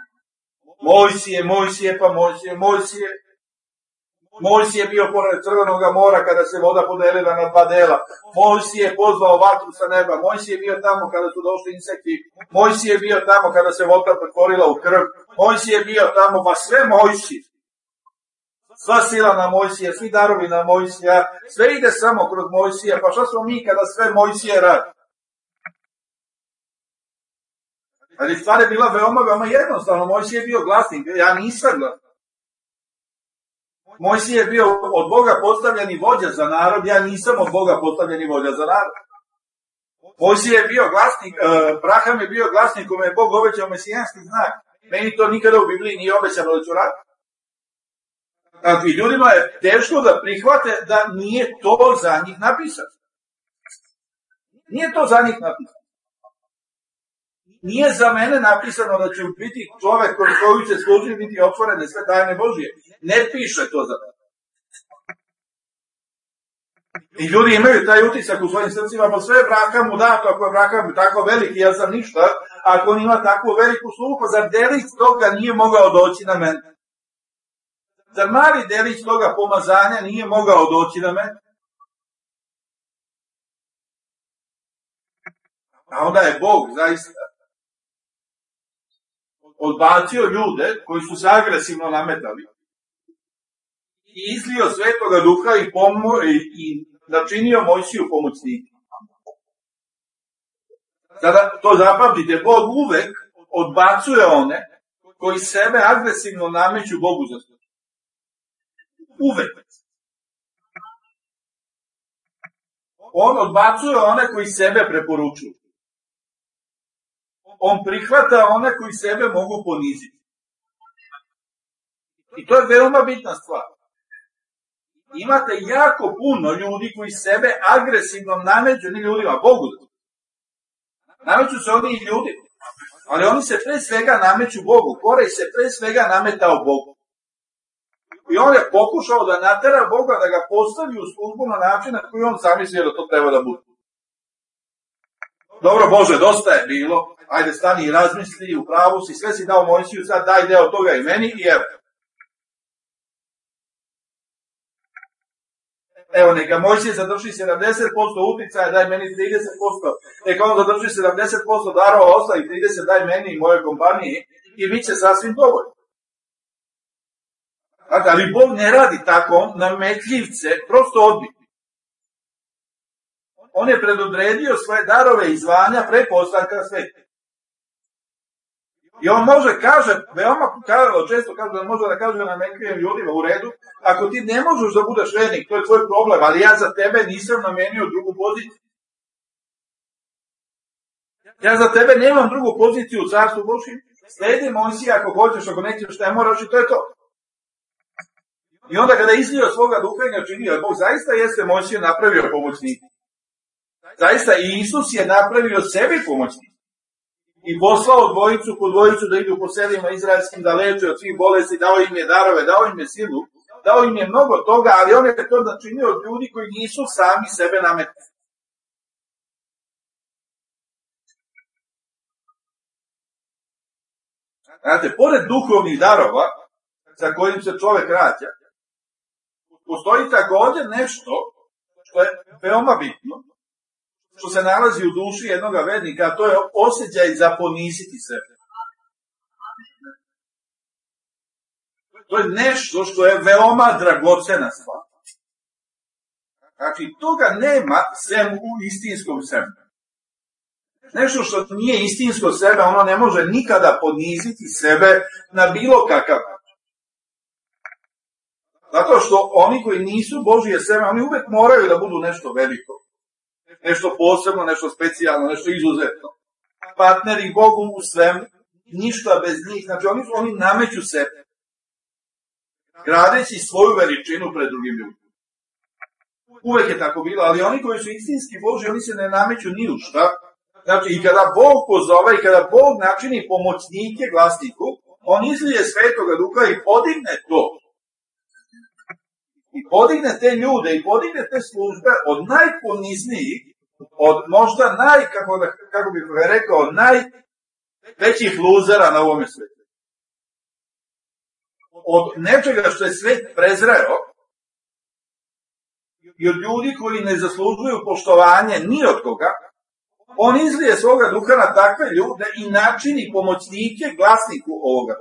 Mojsije bio pored Crvenog mora kada se voda podelila na dva dela. Mojsije je pozvao vatru sa neba. Mojsije je bio tamo kada su došli insekti. Mojsije je bio tamo kada se voda pretvorila u krv. Mojsije je bio tamo, sve Mojsije. Sva sila na Mojsije, svi darovi na Mojsija, sve ide samo kroz Mojsija. Pa šta smo mi kada sve Mojsije radi? Ali stvar je bila veoma jednostavno. Mojsije je bio glasnik, ja nisam glasnik. Mojsije je bio od Boga postavljeni vođa za narod, ja nisam od Boga postavljeni vođa za narod. Mojsije je bio glasnik, Abraham je bio glasnik kome je Bog obećao mesijanski znak. Meni to nikada u Bibliji nije obećano da ću raditi. Znači, ljudima je teško da prihvate da nije to za njih napisano. Nije to za njih napisano. Nije za mene napisano da će biti čovek koji će služiti biti otvorene sve tajne Božije. Ne piše to za mene. I ljudi imaju taj utisak u svojim srcima, pa sve je Abrahamu dato, ako je Abraham tako veliki, ja sam ništa, ako on ima takvu veliku sluhu, zar delić toga nije mogao doći na mene? Zar mali delić toga pomazanja nije mogao doći na mene? A onda je Bog zaista odbacio ljude koji su se agresivno nametali i izlio Svetoga Duha i načinio Mojsiju pomoćnika. Sada to zapamtite, Bog uvek odbacuje one koji sebe agresivno nameću Bogu za sve. Uvek. On odbacuje one koji sebe preporučuju. On prihvata one koji sebe mogu poniziti. I to je veoma bitna stvar. Imate jako puno ljudi koji sebe agresivno nameću, ni ljudima, Bogu. Nameću se oni i ljudi, ali oni se pre svega nameću Bogu. Korej se pre svega nametao Bogu. I on je pokušao da natera Boga da ga postavi u službu na način na koji on zamislio da to treba da bude. Dobro Bože, dosta je bilo, ajde stani i razmisli, u pravu si, sve si dao Mojsiju, sad daj deo toga i meni i evo. Evo, neka Mojsije zadrži 70% uticaja, daj meni 30%, neka on zadrži 70% darova, ostavi 30%, daj meni i mojoj kompaniji i bit će sasvim dovoljno. Ali Bog ne radi tako, on nametljivce prosto odbiti. On je predodredio svoje darove i zvanja pre postanka sveta. I on može, često kaže da može da kaže na nametljivim ljudima u redu, ako ti ne možeš da budeš vernik, to je tvoj problem, ali ja za tebe nisam namenio drugu poziciju. Ja za tebe nemam drugu poziciju u carstvu Božjem. Sledi Mojsija ako hoćeš, ako nećeš, ne moraš i to je to. I onda kada je izlio svoga duha i načinio, Bog zaista jeste Mojsiju napravio pomoćnika. Zaista i Isus je napravio sebi pomoćnika. I poslao dvojicu po dvojicu da idu po selima izraelskim, da leče od svih bolesti, dao im je darove, dao im je silu, dao im je mnogo toga, ali on je to načinio od ljudi koji nisu sami sebe nametili. Znate, pored duhovnih darova sa kojim se čovek rađa, postoji također nešto što je veoma bitno, što se nalazi u duši jednoga vernika, a to je osjećaj za poniziti sebe. To je nešto što je veoma dragocena stvar. Znači, toga nema sem u istinskom sebi. Nešto što nije istinsko sebe, ono ne može nikada poniziti sebe na bilo kakav način. Zato što oni koji nisu Božije sebe, oni uvek moraju da budu nešto veliko. Nešto posebno, nešto specijalno, nešto izuzetno. Partneri Bogu u svemu, ništa bez njih. Znači, oni nameću sebe, gradeći svoju veličinu pred drugim ljudima. Uvek je tako bilo, ali oni koji su istinski Božji, oni se ne nameću ni u šta. Znači, i kada Bog pozove, i kada Bog načini pomoćnike glasniku, on izlije Svetoga Duha i podigne to. I podigne te ljude, i podigne te službe od najponiznijih, od možda kako bih rekao, najvećih luzera na ovome svijetu. Od nečega što je svet prezreo, i od ljudi koji ne zaslužuju poštovanje ni od koga, on izlije svoga duha na takve ljude i načini pomoćnike glasniku ovoga.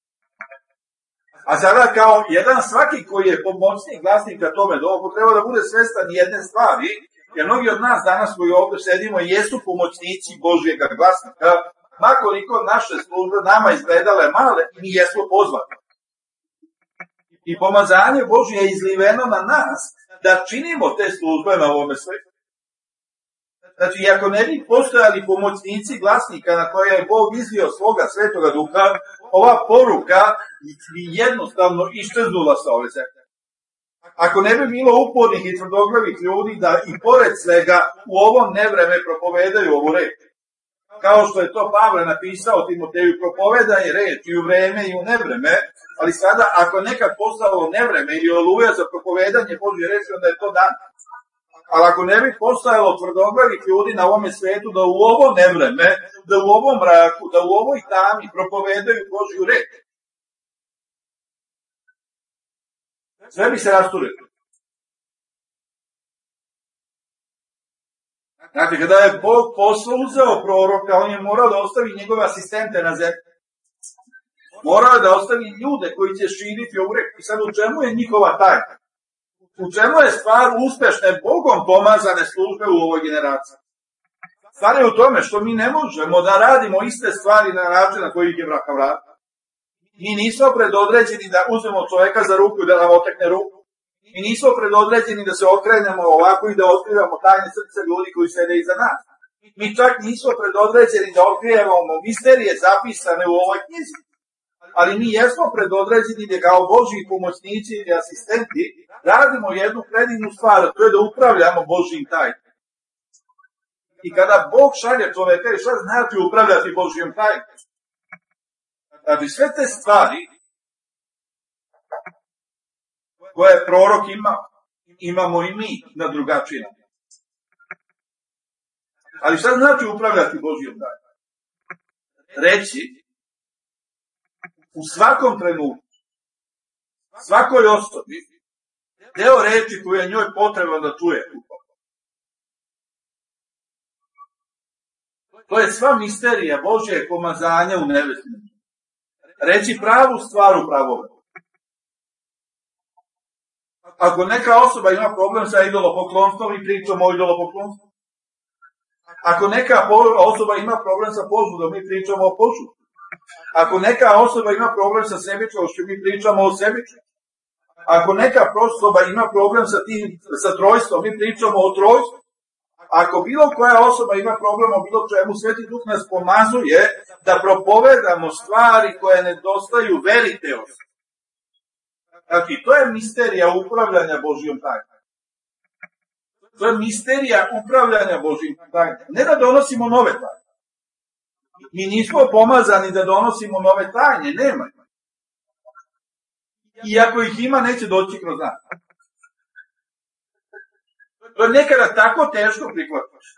A sada kao jedan svaki koji je pomoćnik glasnika tome dobu treba da bude svestan jedne stvari, jer mnogi od nas danas koji ovdje sedimo jesu pomoćnici Božjega glasnika, makoliko naše službe nama izgledale male, mi jesmo pozvani. I pomazanje Božje je izliveno na nas da činimo te službe na ovome svijetu. Znači, ako ne bi postojali pomoćnici glasnika na koje je Bog izlio svoga Svetoga Duha, ova poruka bi jednostavno iščeznula sa ove zemlje. Ako ne bi bilo upornih i tvrdoglavih ljudi da i pored svega u ovom nevreme propovedaju ovu reč. Kao što je to Pavle napisao Timoteju, propovedaj reč i u vreme i u nevreme, ali sada ako nekad postalo nevreme ili oluja za propovedanje Božje reči, onda je to dan. Ali ako ne bi postojalo tvrdoglavih ljudi na ovome svetu da u ovo nevreme, da u ovom mraku, da u ovoj tami propovedaju Božju reč, sve bi se rasturilo. Znači, kada je Bog uzeo proroka, on je morao da ostavi njegove asistente na zemlji. Morao je da ostavi ljude koji će širiti ovu reč. I sad u čemu je njihova tajna? U čemu je stvar uspešne Bogom pomazane službe u ovoj generaciji? Stvar je u tome što mi ne možemo da radimo iste stvari na način na koji ih je vraka vrata. Mi nismo predodređeni da uzmemo čoveka za ruku i da nam otekne ruku. Mi nismo predodređeni da se okrenemo ovako i da otkrivamo tajne srca ljudi koji sede iza nas. Mi čak nismo predodređeni da otkrivamo misterije zapisane u ovoj knjizi. Ali mi jesmo predodređeni da kao Božji pomoćnici i asistenti radimo jednu predivnu stvar, to je da upravljamo Božjim tajnom. I kada Bog šalje čoveka, šta znači upravljati Božjim tajnom? Znači sve te stvari koje prorok ima, imamo i mi na drugačiji način. Ali šta znači upravljati Božjim tajnom? Reći u svakom trenutku, svakoj osobi, deo reči koju je njoj potrebno da čuje. To je sva misterija Božje pomazanja u nebesima. Reći pravu stvar u pravome. Ako neka osoba ima problem sa idolopoklonstvom, mi pričamo o idolopoklonstvu. Ako neka osoba ima problem sa požudom, mi pričamo o požudu. Ako neka osoba ima problem sa sebičnošću, mi pričamo o sebičnosti. Ako neka osoba ima problem sa trojstvom, mi pričamo o trojstvu. ako bilo koja osoba ima problem o bilo čemu, Sveti Duh nas pomazuje da propovedamo stvari koje nedostaju veri te osobe. Znači, to je misterija upravljanja Božijom tajnom. To je misterija upravljanja Božijom tajnom. Ne da donosimo nove tajne. Mi nismo pomazani da donosimo nove tajne, nema. I ako ih ima, neće doći kroz nas. To je nekada tako teško prihvatiti.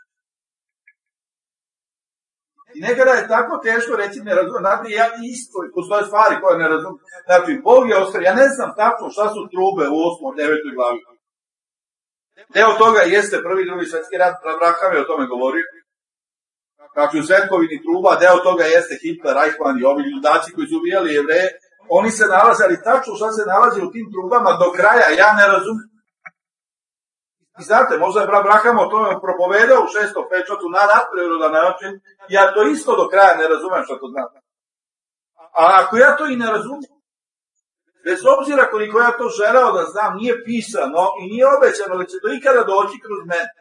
I nekada je tako teško reći ne razumijem. Znate, ja isto, postoje stvari koje ne razumijem. Znači, Bog je ostavio, ja ne znam tačno šta su trube u 8. 9. glavi. Deo toga jeste prvi i drugi svetski rat, Abraham je o tome govorio. Znači, u svetkovini truba, deo toga jeste Hitler, Reichmann i ovi ljudaci koji su ubijali Jevreje. Oni se nalaze, ali tačno šta se nalazi u tim trubama do kraja, ja ne razumijem. I znate, možda je Abraham o tome propovedao u 6. pečatu na nadprirodan način, ja to isto do kraja ne razumem što to znači. A ako ja to i ne razumijem, bez obzira koliko ja to želeo da znam, nije pisano i nije obećano da će to ikada doći kroz mene.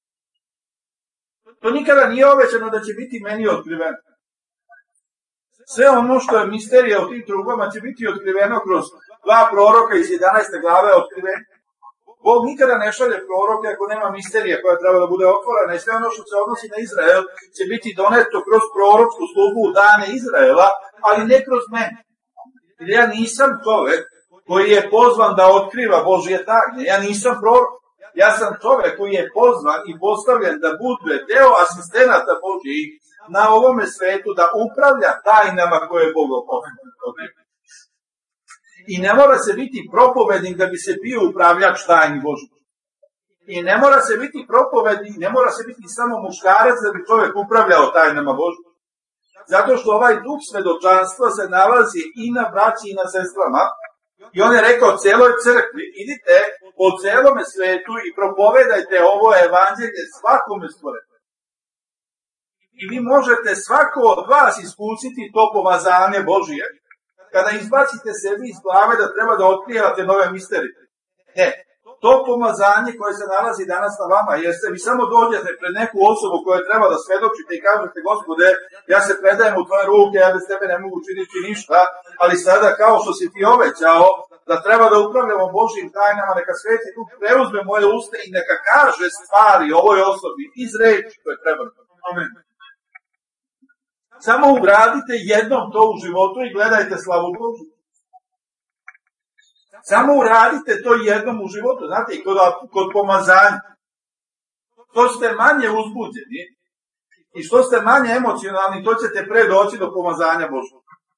To nikada nije obećano da će biti meni otkriveno. Sve ono što je misterija u tim trubama će biti otkriveno kroz 2 proroka iz 11. glave otkriveno. Bog nikada ne šalje proroke ako nema misterija koja treba da bude otvorena i sve ono što se odnosi na Izrael će biti doneto kroz proročku službu u dane Izraela, ali ne kroz mene. Jer ja nisam čovek koji je pozvan da otkriva Božje tajne. Ja nisam prorok. Ja sam čovek koji je pozvan i postavljen da bude deo asistenata Božjih na ovome svetu, da upravlja tajnama koje je Bog otkrio. I ne mora se biti propovednik da bi se bio upravljač tajni Božji. I ne mora se biti propovednik, ne mora se biti samo muškarac da bi čovjek upravljao tajnama Božji. Zato što ovaj duh svedočanstva se nalazi i na braći i na sestrama. I on je rekao celoj crkvi, idite po celome svetu i propovedajte ovo evanđelje svakome stvorenju. I vi možete svako od vas iskusiti to pomazanje Božije. Kada izbacite sebi iz glave da treba da otkrijevate nove misterije. Ne, to pomazanje koje se nalazi danas na vama, jeste vi samo dođete pred neku osobu koja treba da svedočite i kažete, Gospode, ja se predajem u tvoje ruke, ja bez tebe ne mogu činiti ništa, ali sada kao što si ti obećao da treba da upravljamo Božjim tajnama, neka Sveti Duh preuzme moje usta i neka kaže stvari ovoj osobi iz reči koje treba. Amen. Samo ugradite jednom to u životu i gledajte slavu Božju. Samo uradite to jednom u životu. Znate, i kod pomazanja. Što ste manje uzbuđeni i što ste manje emocionalni, to ćete pre doći do pomazanja Božja.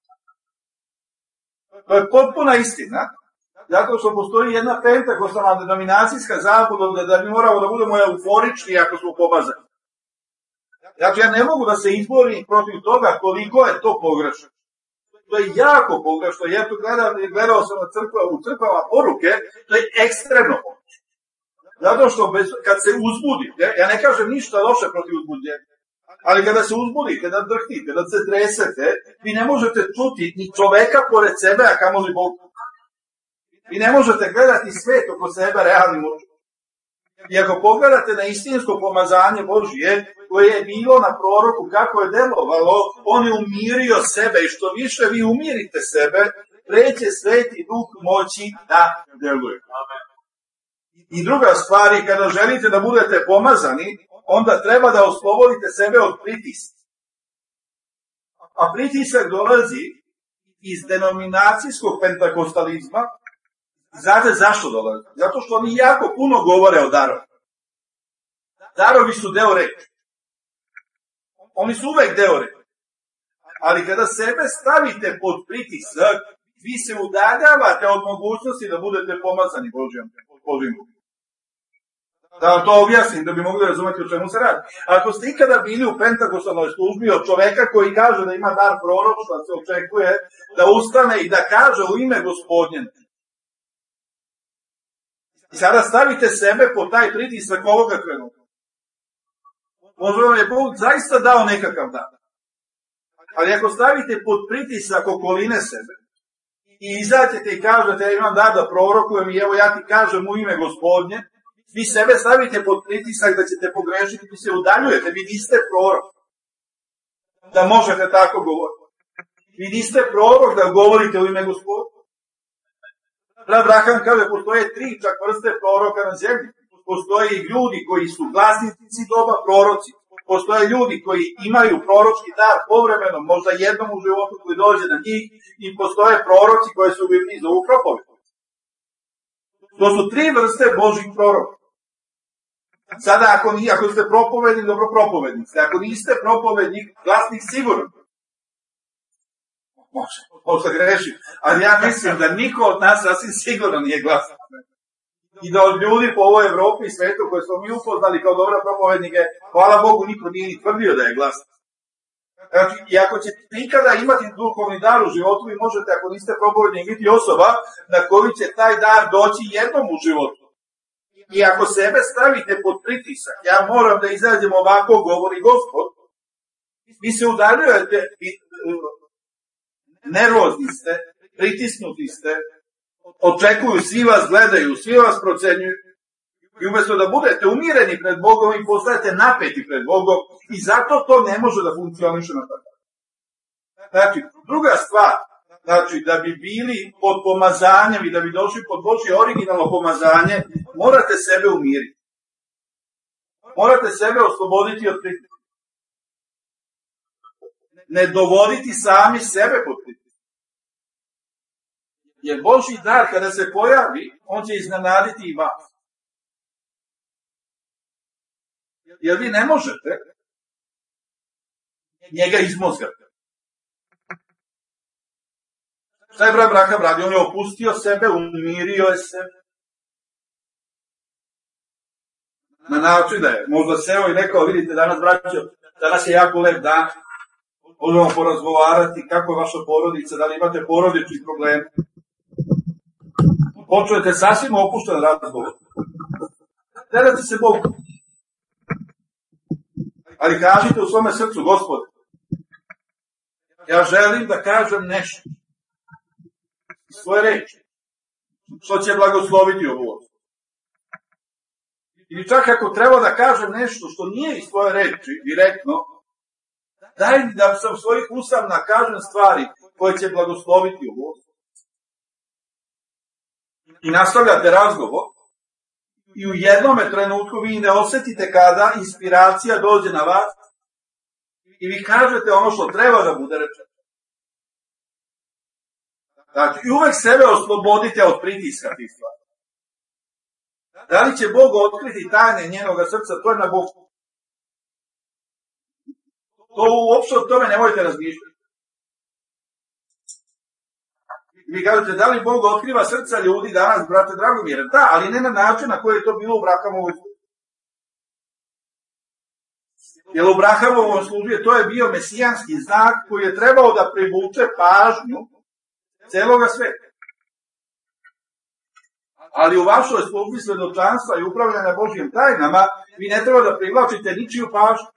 To je potpuna istina. Zato što postoji jedna pentakostalna denominacijska zabluda da mi moramo da budemo euforični ako smo pomazani. Znači, ja ne mogu da se izborim protiv toga koliko je to pogrešno. To je jako pogrešno. Ja tu gledao sam u crkvama poruke, to je ekstremno pogrešno. Zato što kad se uzbudite, ja ne kažem ništa loše protiv uzbuđenja, ali kada se uzbudite, da drhtite, da se tresete, vi ne možete čuti ni čoveka pored sebe, a kamoli Bog. Vi ne možete gledati svet oko sebe realnim očima. I ako pogledate na istinsko pomazanje Božije, koje je bilo na proroku, kako je delovalo, on je umirio sebe i što više vi umirite sebe, preće Sveti Duh moći da deluje. I druga stvar je, kada želite da budete pomazani, onda treba da oslobodite sebe od pritiska. A pritisak dolazi iz denominacijskog pentakostalizma. Znate zašto dolazi? Zato što oni jako puno govore o darovi. Darovi su deo reči. Oni su uvek deo reči. Ali kada sebe stavite pod pritisak, vi se udaljavate od mogućnosti da budete pomazani Božjom. Da vam to objasnim, da bi mogli razumeti o čemu se radi. Ako ste ikada bili u pentakostalnoj službi od čoveka koji kaže da ima dar proroštva, se očekuje da ustane i da kaže u ime Gospodnje. I sada stavite sebe pod taj pritisak ovoga trenutka. Možda vam je Bog zaista dao nekakav dar. Ali ako stavite pod pritisak okoline sebe i izađete i kažete ja imam dar da prorokujem i evo ja ti kažem u ime Gospodnje, Vi sebe stavite pod pritisak da ćete pogrešiti, vi se udaljujete, vi niste prorok. Da možete tako govoriti. Vi niste prorok da govorite u ime Gospoda. Abraham kaže, postoje 3 čak vrste proroka na zemlji. Postoje ljudi koji su glasnici doba, proroci. Postoje ljudi koji imaju proročki dar povremeno, možda jednom u životu koji dođe na njih, i postoje proroci koje su u Bibliji zovu propovedni. To su 3 vrste Božih proroka. Sada, ako ste propovedni, dobro propovedni ste. Ako niste propovednik, glasnik sigurno. Možda grešim. Ali ja mislim da niko od nas sasvim sigurno nije glasnik. I da od ljudi po ovoj Evropi i svetu koje smo mi upoznali kao dobre propovednike, hvala Bogu, niko nije ni tvrdio da je glasnik. Znači, i ako ćete nikada imati duhovni dar u životu, vi možete, ako niste propovednik, biti osoba na koju će taj dar doći jednom u životu. I ako sebe stavite pod pritisak, ja moram da izađem ovako, govori Gospod, vi se udaljujete, nervozni ste, pritisnuti ste, očekuju, svi vas gledaju, svi vas procenjuju, i umjesto da budete umireni pred Bogom i postajete napeti pred Bogom, i zato to ne može da funkcioniše na tako. Znači, druga stvar, znači, da bi bili pod pomazanjem i da bi došli pod Božje originalno pomazanje, morate sebe umiriti. Morate sebe osloboditi od pritiska. Ne dovoditi sami sebe pod pritisak. Jer Božji dar, kada se pojavi, on će iznenaditi i vas. Jer vi ne možete njega izmozgati. Šta je brat Abraham radio? On je opustio sebe, umirio je se. Na način da je možda seo i rekao, vidite, danas, braćo, danas je jako lep dan, možemo porazgovarati kako je vaša porodica, da li imate porodičnih problema. Počujete sasvim opušten razgovor. Terate se Bogu. Ali kažite u svome srcu, Gospode, ja želim da kažem nešto svoje reči, što će blagosloviti ovu osobu. Ili čak ako treba da kažem nešto što nije iz svoje reči, direktno, daj mi da sam svojih usana kažem stvari koje će blagosloviti ovu osobu. I nastavljate razgovor, i u jednome trenutku vi ne osjetite kada inspiracija dođe na vas, i vi kažete ono što treba da bude rečeno. Znači, i uvek sebe oslobodite od pritiska tih stvari. Da li će Bog otkriti tajne njenoga srca, to je na Bogu. To uopšte od tome nemojte razmišljati. Vi kažete, da li Bog otkriva srca ljudi danas, brate Dragomire? Da, ali ne na način na koji je to bilo u Abrahamovom slučaju. Jer u Abrahamovom slučaju to je bio mesijanski znak koji je trebao da privuče pažnju celoga sveta. Ali u vašoj službi svedočanstva i upravljanja Božjim tajnama, vi ne treba da privlačite ničiju pažnju.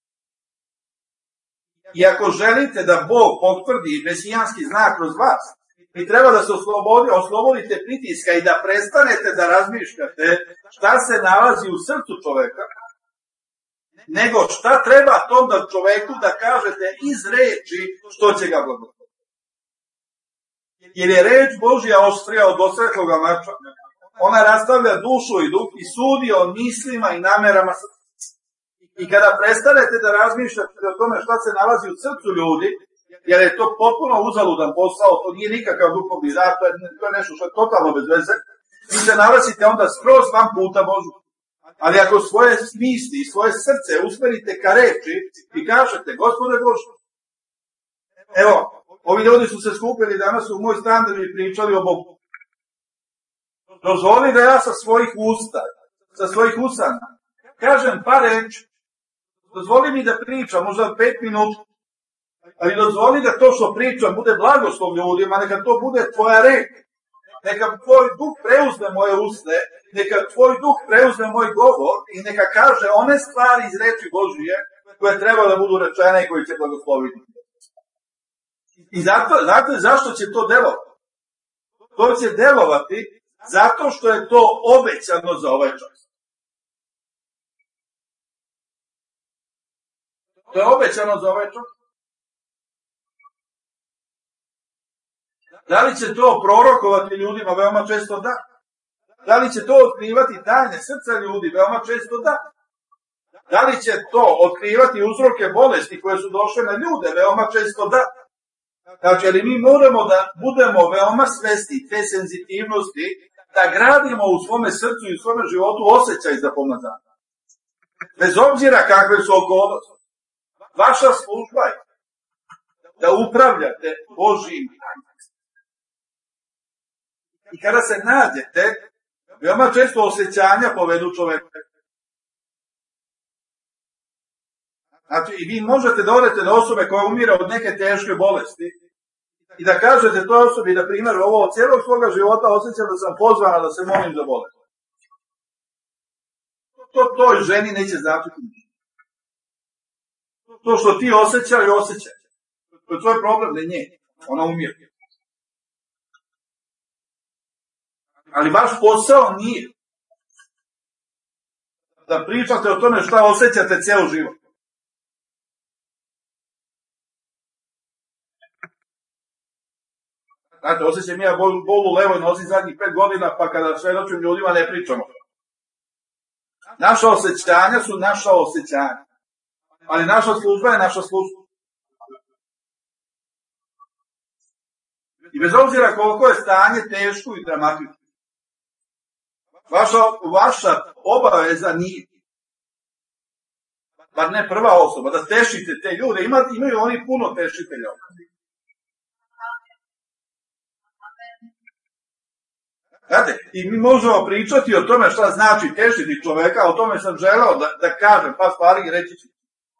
I ako želite da Bog potvrdi mesijanski znak kroz vas, vi treba da se oslobodite pritiska i da prestanete da razmišljate šta se nalazi u srcu čoveka, nego šta treba tom da čoveku da kažete iz reči što će ga blagosloviti. Jer je reč Božja oštrija od osvetloga mača. Ona rastavlja dušu i duh i sudi o mislima i namerama srca. I kada prestanete da razmišljate o tome šta se nalazi u srcu ljudi, jer je to potpuno uzaludan posao, to nije nikakav duhovni dar, to je nešto što je totalno bez veze, vi se nalazite onda skroz van puta Božja. Ali ako svoje misli i svoje srce usmerite ka reči i kažete, Gospode Bože, evo, ovi ljudi su se skupili danas u moj stan da mi pričali o Bogu. Dozvoli da ja sa svojih usana, kažem par reči, dozvoli mi da pričam, možda 5 minuta, ali dozvoli da to što pričam bude blagoslov ljudima, neka to bude tvoja reč. Neka tvoj duh preuzme moje usne, neka tvoj duh preuzme moj govor i neka kaže one stvari iz reči Božije koje treba da budu rečene i koji će blagosloviti. I znate zašto će to delovati? To će delovati zato što je to obećano za ovaj čas. To je obećano za ovaj čovjek. Da li će to prorokovati ljudima? Veoma često da. Da li će to otkrivati tajne srca ljudi? Veoma često da. Da li će to otkrivati uzroke bolesti koje su došle na ljude? Veoma često da. Znači, ali mi moramo da budemo veoma svesni te senzitivnosti, da gradimo u svome srcu i u svome životu osjećaj za pomazanje. Bez obzira kakve su okolnosti. Vaša služba je da upravljate Božjim tajnama. I kada se nađete, veoma često osjećanja povedu čoveka. Znači, i vi možete da odete do osobe koja umire od neke teške bolesti i da kažete toj osobi, da primjer, ovo od cijelog svoga života osjećam da sam pozvana da se molim za bolest. To toj ženi neće značiti ništa. To što ti osjećaj. To je tvoj problem, ne nje. Ona umire. Ali vaš posao nije da pričate o tome šta osjećate cijel život. Znate, osjećam ja bol u levoj nozi zadnjih 5 godina, pa kada svedočim ljudima ne pričamo. Naša osjećanja su naša osjećanja. Ali naša služba je naša služba. I bez obzira koliko je stanje teško i dramatično, vaša obaveza nije, bar ne prva osoba, da tešite te ljude. Imaju oni puno tešitelja. Znate, i mi možemo pričati o tome šta znači tešiti čoveka, o tome sam želeo da kažem pa stvari i reći ću.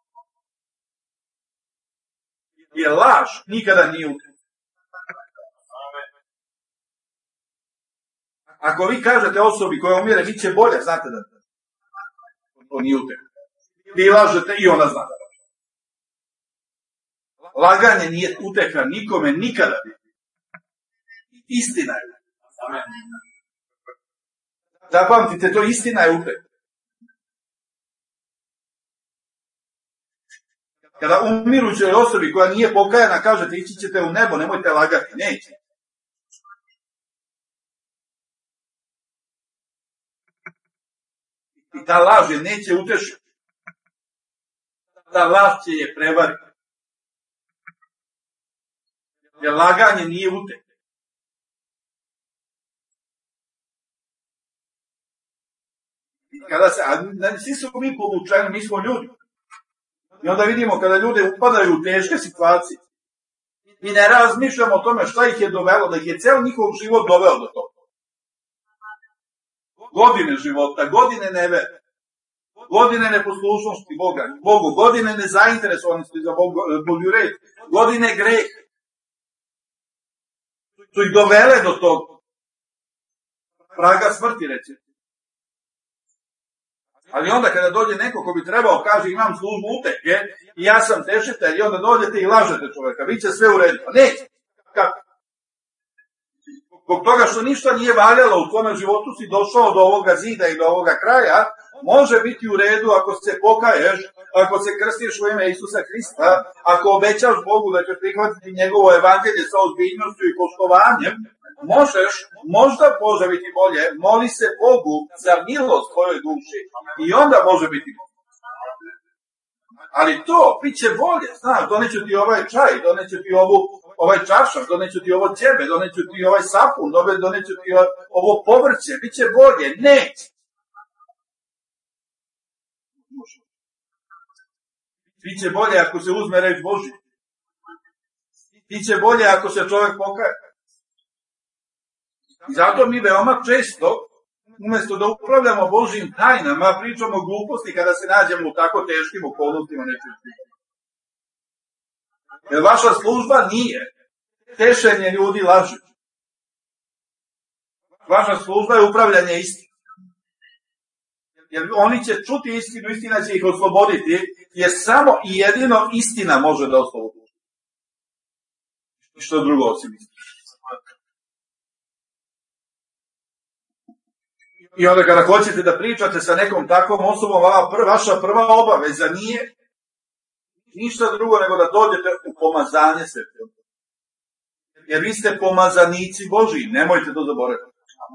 Jer laž nikada nije utjecaj. Ako vi kažete osobi koja umire, bit će bolje, znate da to nije utjecaj. Vi lažete i ona zna da laže. Laganje nije utjecaj nikome nikada. Istina je. Zapamtite, to istina je utjecaj. Kada umirućoj osobi koja nije pokajana kažete ići ćete u nebo, nemojte lagati, neće. I ta laž je neće utešiti. Ta laž će je prevariti. Jer laganje nije utjecaj. Svi su mi povučeni, mi smo ljudi. I onda vidimo kada ljude upadaju u teške situacije. Mi ne razmišljamo o tome šta ih je dovelo, da ih je cijel njihov život doveo do toga. Godine života, godine nevere, godine neposlušnosti Bogu, godine nezainteresovanosti za Božju reč, godine greh. Su ih dovele do toga. Praga smrti, reći. Ali onda kada dođe neko ko bi trebao, kaže imam službu uteke i ja sam tešitelj, i onda dođete i lažete čovjeka, bit će sve u redu. Pa neće. Kako? Zbog toga što ništa nije valjalo u tvome životu si došao do ovoga zida i do ovoga kraja, može biti u redu ako se pokaješ, ako se krstiš u ime Isusa Hrista, ako obećaš Bogu da ćeš prihvatiti njegovo evanđelje sa ozbiljnošću i poštovanjem, možda može biti bolje, moli se Bogu za milost tvojoj duši i onda može biti bolje. Ali to, bit će bolje, znaš, doneću ti ovaj čaj, doneću ti ovaj čašak, doneću ti ovo ćebe, doneću ti ovaj sapun, doneću ti ovo povrće, bit će bolje, neće. Biće bolje ako se uzme reč Božja. Biće bolje ako se čovjek pokaje. I zato mi veoma često, umjesto da upravljamo Božjim tajnama, pričamo gluposti kada se nađemo u tako teškim okolnostima nečistih. Jer vaša služba nije tešenje ljudi laži. Vaša služba je upravljanje istinom. Jer oni će čuti istinu, istina će ih osloboditi, jer samo i jedino istina može da oslobodi. I što drugo osim istine. I onda kada hoćete da pričate sa nekom takvom osobom, vaša prva obaveza nije ništa drugo nego da dođete u pomazanje Svetom. Jer vi ste pomazanici Božiji, nemojte to zaboraviti.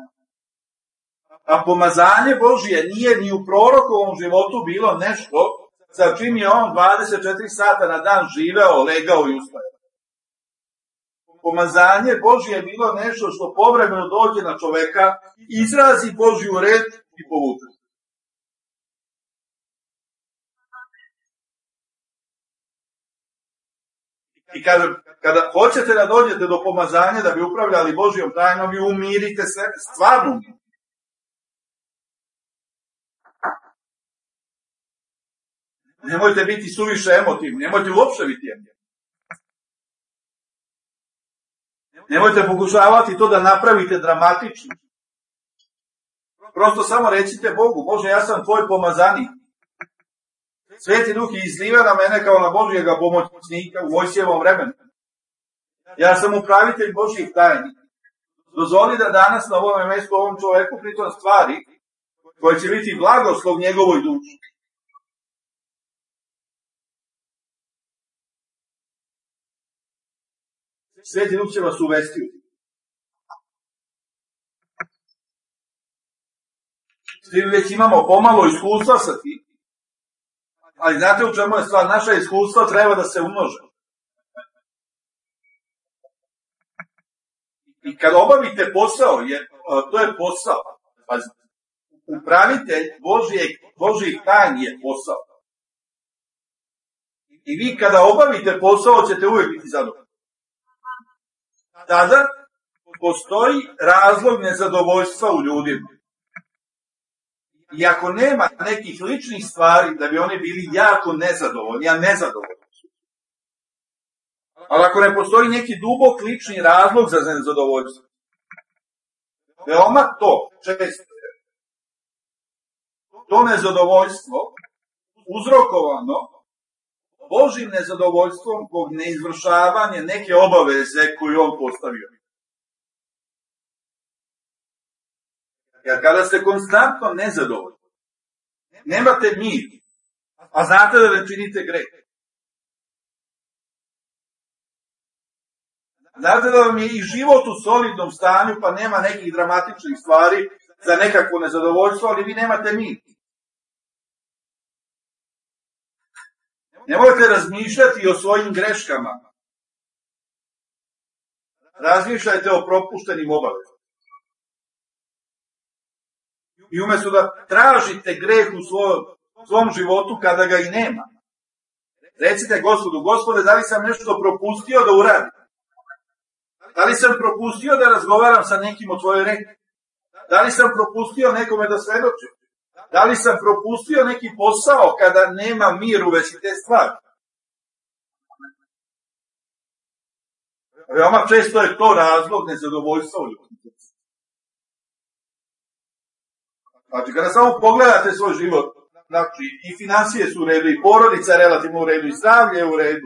A pomazanje Božije nije ni u prorokovom životu bilo nešto sa čim je on 24 sata na dan živeo, legao i ustajao. Pomazanje Božije je bilo nešto što povremeno dođe na čoveka, izrazi Božju red i povuče. I kada hoćete da dođete do pomazanja da bi upravljali Božjom tajnom, vi umirite se, stvarno umirite. Nemojte biti suviše emotivni, nemojte uopšte biti emotivni. Nemojte pokušavati to da napravite dramatično. Prosto samo recite Bogu, Bože, ja sam tvoj pomazanik. Sveti Duh je izliva na mene kao na Božjega pomoćnika u Mojsijevom vremenu. Ja sam upravitelj Božjih tajni. Dozvoli da danas na ovom mjestu ovom čoveku pritom stvari koje će biti blagoslov njegovoj duši. Sveti Duh će vas uvesti. Svi već imamo pomalo iskustva sa tim. Ali znate u čemu je stvar? Naša iskustva treba da se umnože. I kad obavite posao, jer to je posao, upravitelj Božjih tajni je posao. I vi kada obavite posao ćete uvijek biti zadovoljni. Tada postoji razlog nezadovoljstva u ljudima. I ako nema nekih ličnih stvari da bi oni bili jako nezadovoljni, a nezadovoljni su. Ali ako ne postoji neki dubok lični razlog za nezadovoljstvo, veoma to često je. To nezadovoljstvo uzrokovano Božim nezadovoljstvom zbog neizvršavanja neke obaveze koju on postavio. Jer kada ste konstantno nezadovoljni, nemate mir, a znate da ne činite greh. Znate da vam je i život u solidnom stanju, pa nema nekih dramatičnih stvari za nekakvo nezadovoljstvo, ali vi nemate mir. Nemojte razmišljati o svojim greškama. Razmišljajte o propuštenim obavezama. I umjesto da tražite greh u svom životu kada ga i nema, recite Gospodu, Gospode, da li sam nešto propustio da uradim? Da li sam propustio da razgovaram sa nekim o tvojoj reči? Da li sam propustio nekome da svedočim? Da li sam propustio neki posao kada nema mir u vezi te stvari? Veoma često je to razlog nezadovoljstva u ljudima. Znači, kada samo pogledate svoj život, znači, i financije su u redu, i porodica je relativno u redu, i zdravlje je u redu,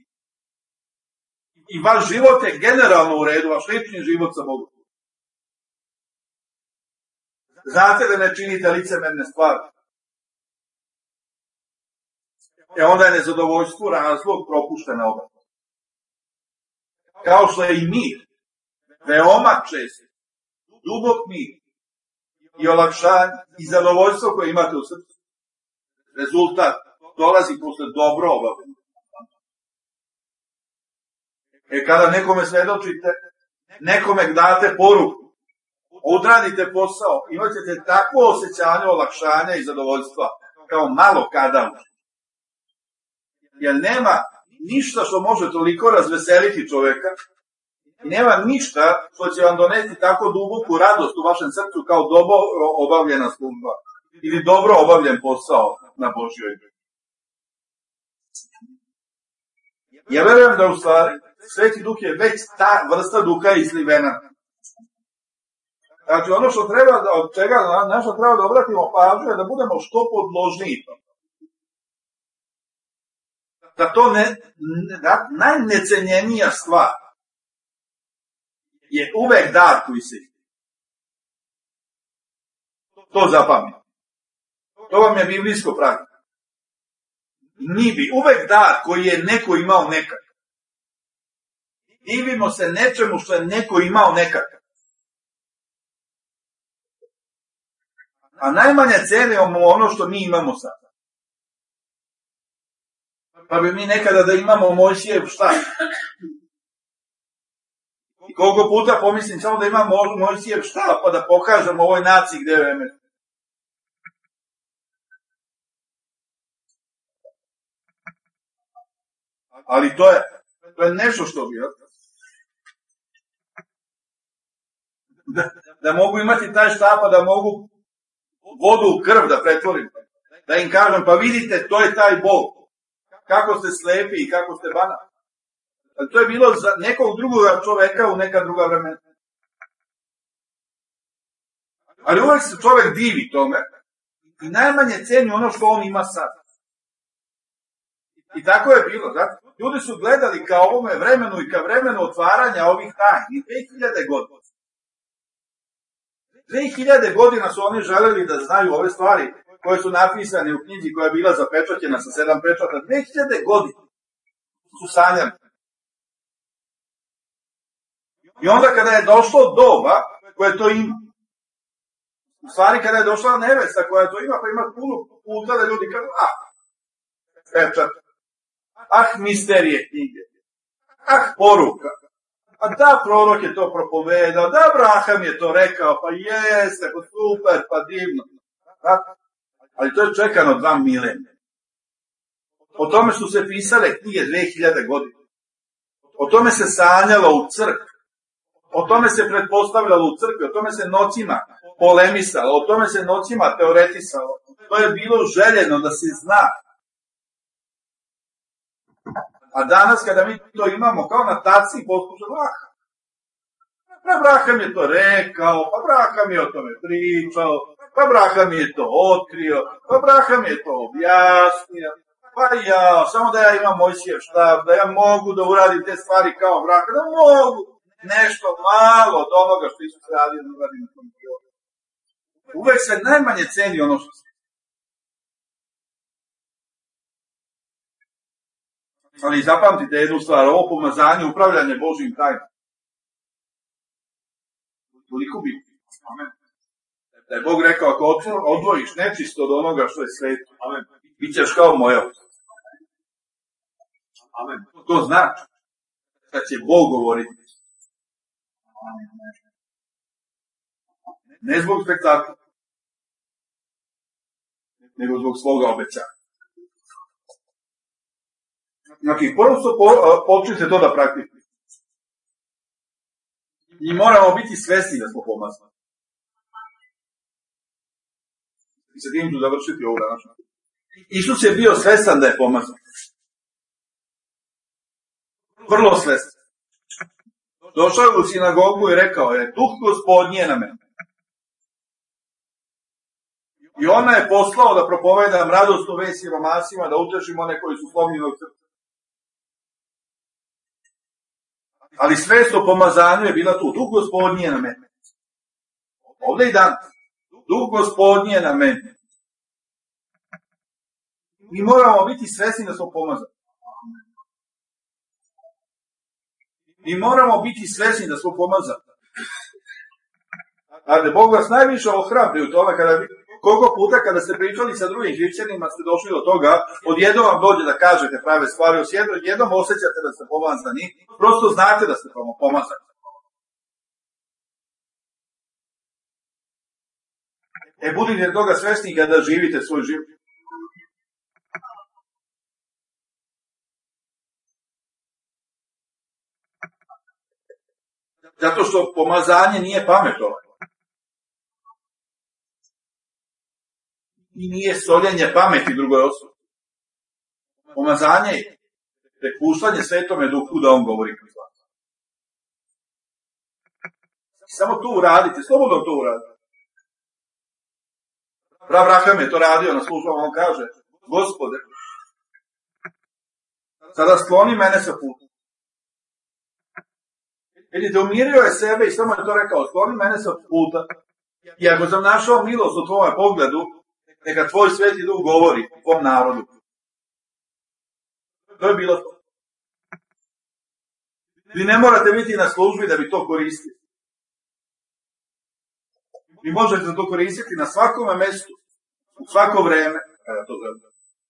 i vaš život je generalno u redu, vaš lični život sa Bogom. Znate da ne činite licemerne stvari. Onda je nezadovoljstvo razlog propuštene obaveze. Kao što je i mir, veoma često, dubok mir, i olakšanje, i zadovoljstvo koje imate u srcu. Rezultat dolazi posle dobro obavljeno. Kada nekome svedočite, nekome date poruku, odradite posao, imat ćete takvo osjećanje olakšanja i zadovoljstva, kao malo kada. Jer nema ništa što može toliko razveseliti čoveka, i nema ništa što će vam doneti tako duboku radost u vašem srcu kao dobro obavljena služba ili dobro obavljen posao na Božjoj igri. Ja verujem da u stvari Sveti Duh je već ta vrsta duha izlivena. Znači ono što treba, od čega nešto treba da obratimo pažnju je da budemo što podložniji. Da to najnecenjenija stvar je uvek dar koji se ide. To zapamtite. To vam je biblijsko pravilo. Mi bi uvek dar koji je neko imao nekad. Divimo se nečemu što je neko imao nekad. A najmanje cenimo ono što mi imamo sad. Pa bi mi nekada da imamo Mojsijev štap. I koliko puta pomislim samo da imamo Mojsijev štap, pa da pokažem ovoj naciji gde je mesto. Ali to je nešto što bi... Da mogu imati taj štap, da mogu vodu u krv da pretvorim. Da im kažem, pa vidite, to je taj Bog. Kako ste slepi i kako ste banali. To je bilo za nekog drugog čoveka u neka druga vremena. Ali uvek se čovek divi tome i najmanje ceni ono što on ima sad. I tako je bilo. Znači, ljudi su gledali ka ovome vremenu i ka vremenu otvaranja ovih tajni. 2000 godina. 2000 godina su oni želeli da znaju ove stvari koje su napisane u knjizi koja je bila zapečaćena sa 7 pečata. 2000 godina su sanjali. I onda kada je došlo doba koje to ima, u stvari kada je došla nevesta koja to ima, pa ima puno puta da ljudi kažu, pečat, misterije knjige, poruka, a da prorok je to propovedao, da Abraham je to rekao, pa jeste, pa super, pa divno. Ali to je čekano 2 milenija. O tome su se pisale knjige 2000 godina. O tome se sanjalo u crkvi. O tome se pretpostavljalo u crkvi. O tome se noćima polemisalo. O tome se noćima teoretisalo. To je bilo željeno da se zna. A danas kada mi to imamo kao na taci, poslušamo, Abraham je to rekao, pa Abraham je o tome pričao, pa Abraham je to otkrio, pa Abraham je to objasnio, pa ja, samo da ja imam Mojsijev štab, da ja mogu da uradim te stvari kao Abraham, da mogu nešto malo od onoga što Isus radio da uradim na tom životu. Uvek se najmanje ceni ono što se. Ali zapamtite jednu stvar, ovo pomazanje, upravljanje Božjim tajnom. Toliko bitno. Amen. Da je Bog rekao, ako odvojiš nečisto od onoga što je sveto, amen, bit ćeš kao moja. Amen. To znači da će Bog govoriti. Ne zbog spektakla, nego zbog svoga obećanja. Znači, prvo počnite to da praktikujete. I moramo biti svesni da smo pomazani. I sa tim ću završiti ovu današnju. Isus je bio svestan da je pomazan. Vrlo svestan. Došao je u sinagogu i rekao je, Duh Gospodnji je na mene. I ona je poslao da propovedam radosnu vest siromasima, da utešim one koji su slomljeni od srca. Ali svest o pomazanju je bila tu. Duh Gospodnji je na mene. Ovdje i danas. Duh Gospodnji je na mene. Mi moramo biti svesni da smo pomazani. Mi moramo biti svesni da smo pomazani. Ali Bog vas najviše ohrabri u tome koliko puta kada ste pričali sa drugim hrišćanima ste došli do toga, odjednom vam dođe da kažete prave stvari, odjednom osjećate da ste pomazani, prosto znate da ste pomazani. Budite toga svesni kada živite svoj život. Zato što pomazanje nije pametovanje. I nije soljenje pameti drugoj osobi. Pomazanje je prepuštanje Svetome Duhu da on govori kroz vas. Samo to uradite, slobodno to uradite. Abraham je to radio na službama, on kaže, Gospode, sada skloni mene sa puta. Vidite, umirio je sebe i samo je to rekao, skloni mene sa puta. I ako sam našao milost u tvojom pogledu, neka tvoj Sveti Duh govori u tvom narodu. To je bilo to. Vi ne morate biti na službi da bi to koristili. Vi možete to koristiti na svakome mestu, u svako vreme, kada to želite.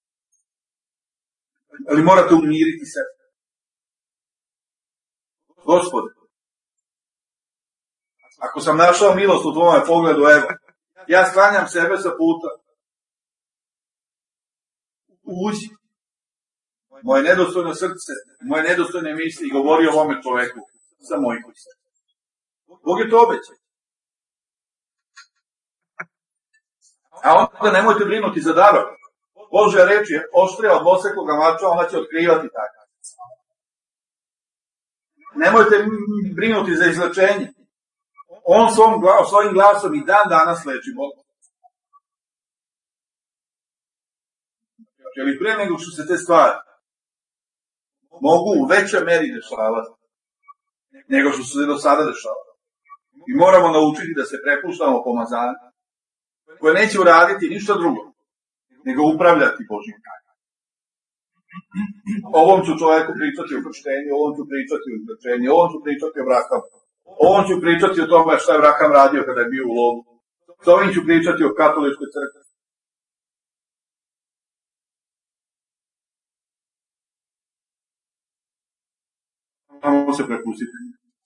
Ali morate umiriti sebe. Gospode, ako sam našao milost u tvome pogledu, evo, ja sklanjam sebe sa puta. Uđi. Moje nedostojno srce, moje nedostojne misli govori o ovome čoveku sa mojih kuća. Bog je to obećao. A onda nemojte brinuti za darove. Božja reč je oštrija od dvosekog mača, ona će otkrivati tako. Nemojte brinuti za izlečenje. On svojim glasom i dan danas leči Bog. Ali pre nego što se te stvari mogu u većoj meri dešavati nego što su se do sada dešavali. I moramo naučiti da se prepuštamo pomazanju koje neće uraditi ništa drugo nego upravljati Božjim tajnom. Ovom ću čovjeku pričati o krštenju, ovom ću pričati o izlečenju, ovom ću pričati o Abrahamu, ovom ću pričati o tome šta je Abraham radio kada je bio u lovu, s ovim ću pričati o katoličkoj crkvi. Samo se prepustite.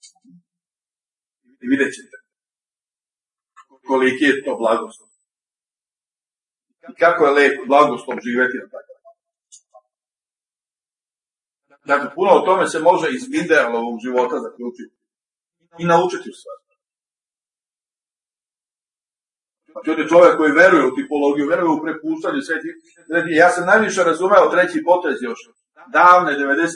I vidjet ćete koliki je to blagoslov. I kako je lep blagoslov živjeti na takav. Dakle, puno o tome se može iz idealnog života zaključiti i naučiti u stvari. Znači, čovjek koji veruje u tipologiju, veruje u prepuštanje sveti. Ja sam najviše razumeo treći potez još davne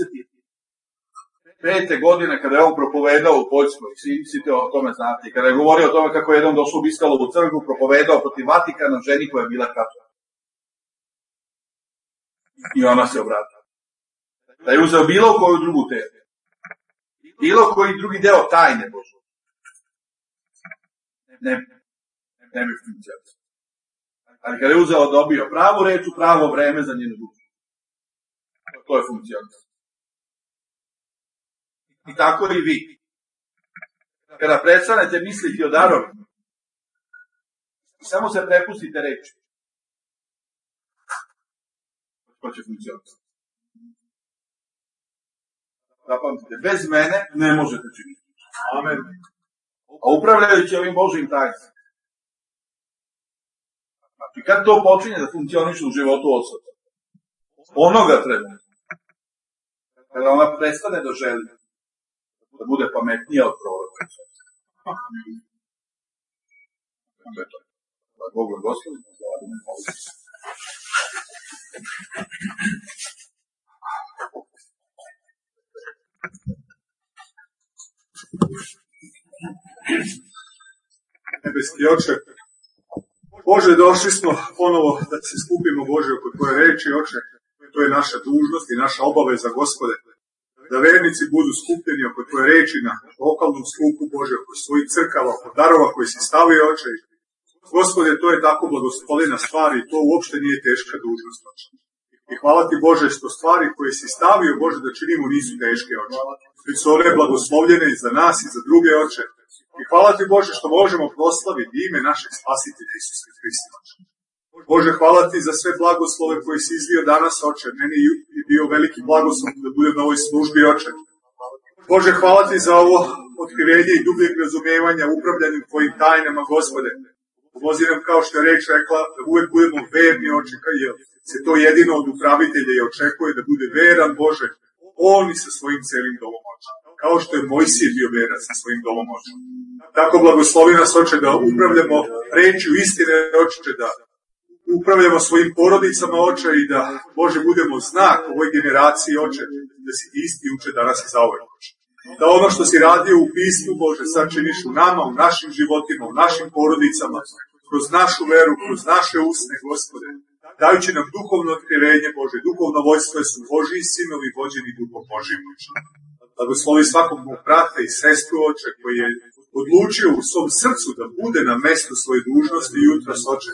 95. godine kada je on propovedao u Poljskoj, svi te o tome znate, kada je govorio o tome kako je jednom došao u Biskalovu crkvu, propovedao protiv Vatikana ženi koja je bila katolika. I ona se obratila. Da je uzeo bilo koju drugu temu. Bilo koji drugi deo tajne Božje. Ne bi funkcionisao. Ali kada je uzeo, dobio pravu reč u pravo vreme za njenu dušu. To je funkcionisao. I tako i vi. Kada prestanete misliti o darovima, samo se prepustite reči. To će funkcionisati. Zapamtite, bez mene ne možete činiti. Amen. A upravljajući ovim Božjim tajnama. I kad to počinje da funkcioniše u životu osoba, onoga trenutka, kada ona prestane da želi, da bude pametnija od proroka. To je to. Bogu je Gospodin. Nebeski Oče, Bože, došli smo ponovo da se skupimo, Bože, oko Tvoje reči, Oče. To je naša dužnost i naša obaveza, Gospode, da vernici budu skupljeni oko Tvoje reči na lokalnom skupu, Bože, oko svojih crkava, oko darova koji si stavio, Oče. Gospode, to je tako blagoslovena stvar i to uopšte nije teška dužnost, Oče. I hvala Ti, Bože, što stvari koje si stavio, Bože, da činimo nisu teške, Oče. Već su one blagoslovljene i za nas i za druge, Oče. I hvala Ti, Bože, što možemo proslaviti ime našeg Spasitelja Isusa Hrista, Oče. Bože, hvala Ti za sve blagoslove koje si izlio danas, Oče. Meni je bio veliki blagoslov da budem na ovoj službi, Oče. Bože, hvala Ti za ovo otkrivenje i dubljeg razumevanja upravljanju Tvojim tajnama, Gospode. Pomozi nam, kao što je reč rekla, da uvek budemo verni, Oče, jer se to jedino od upravitelja i očekuje da bude veran, Bože, on i sa svojim celim domom, Oče. Kao što je Mojsije bio veran sa svojim domom, Oče. Tako blagoslovi nas, Oče, da upravljamo rečju istine, Oče, da upravljamo svojim porodicama, Oče, i da, Bože, budemo znak ovoj generaciji, Oče, da si Ti isti uče danas i zauvek, Oče. Da ono što si radio u pismu, Bože, sad činiš u nama, u našim životima, u našim porodicama, kroz našu veru, kroz naše usne, Gospode, dajući nam duhovno otkrivenje, Bože, duhovno vojstvo su Božji sinovi vođeni Duhom Božjim, Oče. Blagoslovi svakog mog brata i sestru, Oče, koji je odlučio u svom srcu da bude na mestu svoje dužnosti jutros, Oče.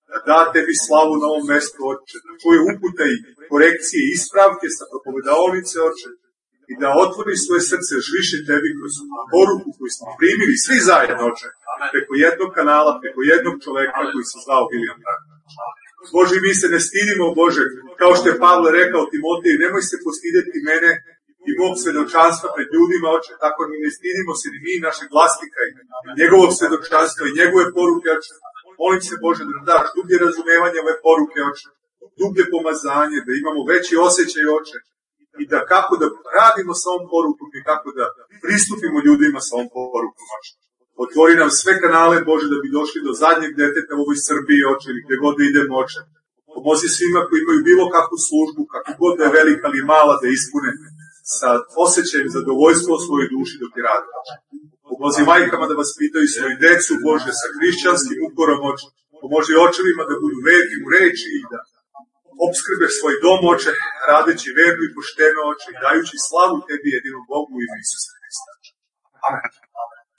da da tebi slavu na ovom mjestu, Oče, da čuje upute i korekcije i ispravke sa propovedalnice, Oče, i da otvori svoje srce još više tebi kroz poruku koju smo primili svi zajedno, Oče, preko jednog kanala, preko jednog čoveka koji se zvao William Branham. Bože, mi se ne stidimo, Bože, kao što je Pavle rekao Timoteju, nemoj se postideti mene i mog svedočanstva pred ljudima, Oče, tako ni ne stidimo se ni mi, našeg glasnika i njegovog svedočanstva i njegove poruke, Oče. Molim se, Bože, da nam daš dublje razumevanje ove poruke, Oče, dublje pomazanje, da imamo veći osjećaj, Oče, i da kako da radimo sa ovom porukom i kako da pristupimo ljudima sa ovom porukom, Oče. Otvori nam sve kanale, Bože, da bi došli do zadnjeg deteta u ovoj Srbiji, Oče, ili gdje god da idemo, Oče. Pomozi svima koji imaju bilo kakvu službu, kako god da je velika ili mala, da ispune sa osjećajem zadovoljstva u svojoj duši dok je rade. Pomozi majkama da vas pitaju svoju decu, Bože, sa hrišćanskim uporom, Oče. Pomozi očevima da budu verni u reči i da opskrbe svoj dom, Oče, radeći verno i pošteno, Oče, i dajući slavu tebi jedinom Bogu i Isusa Hrista. Amen.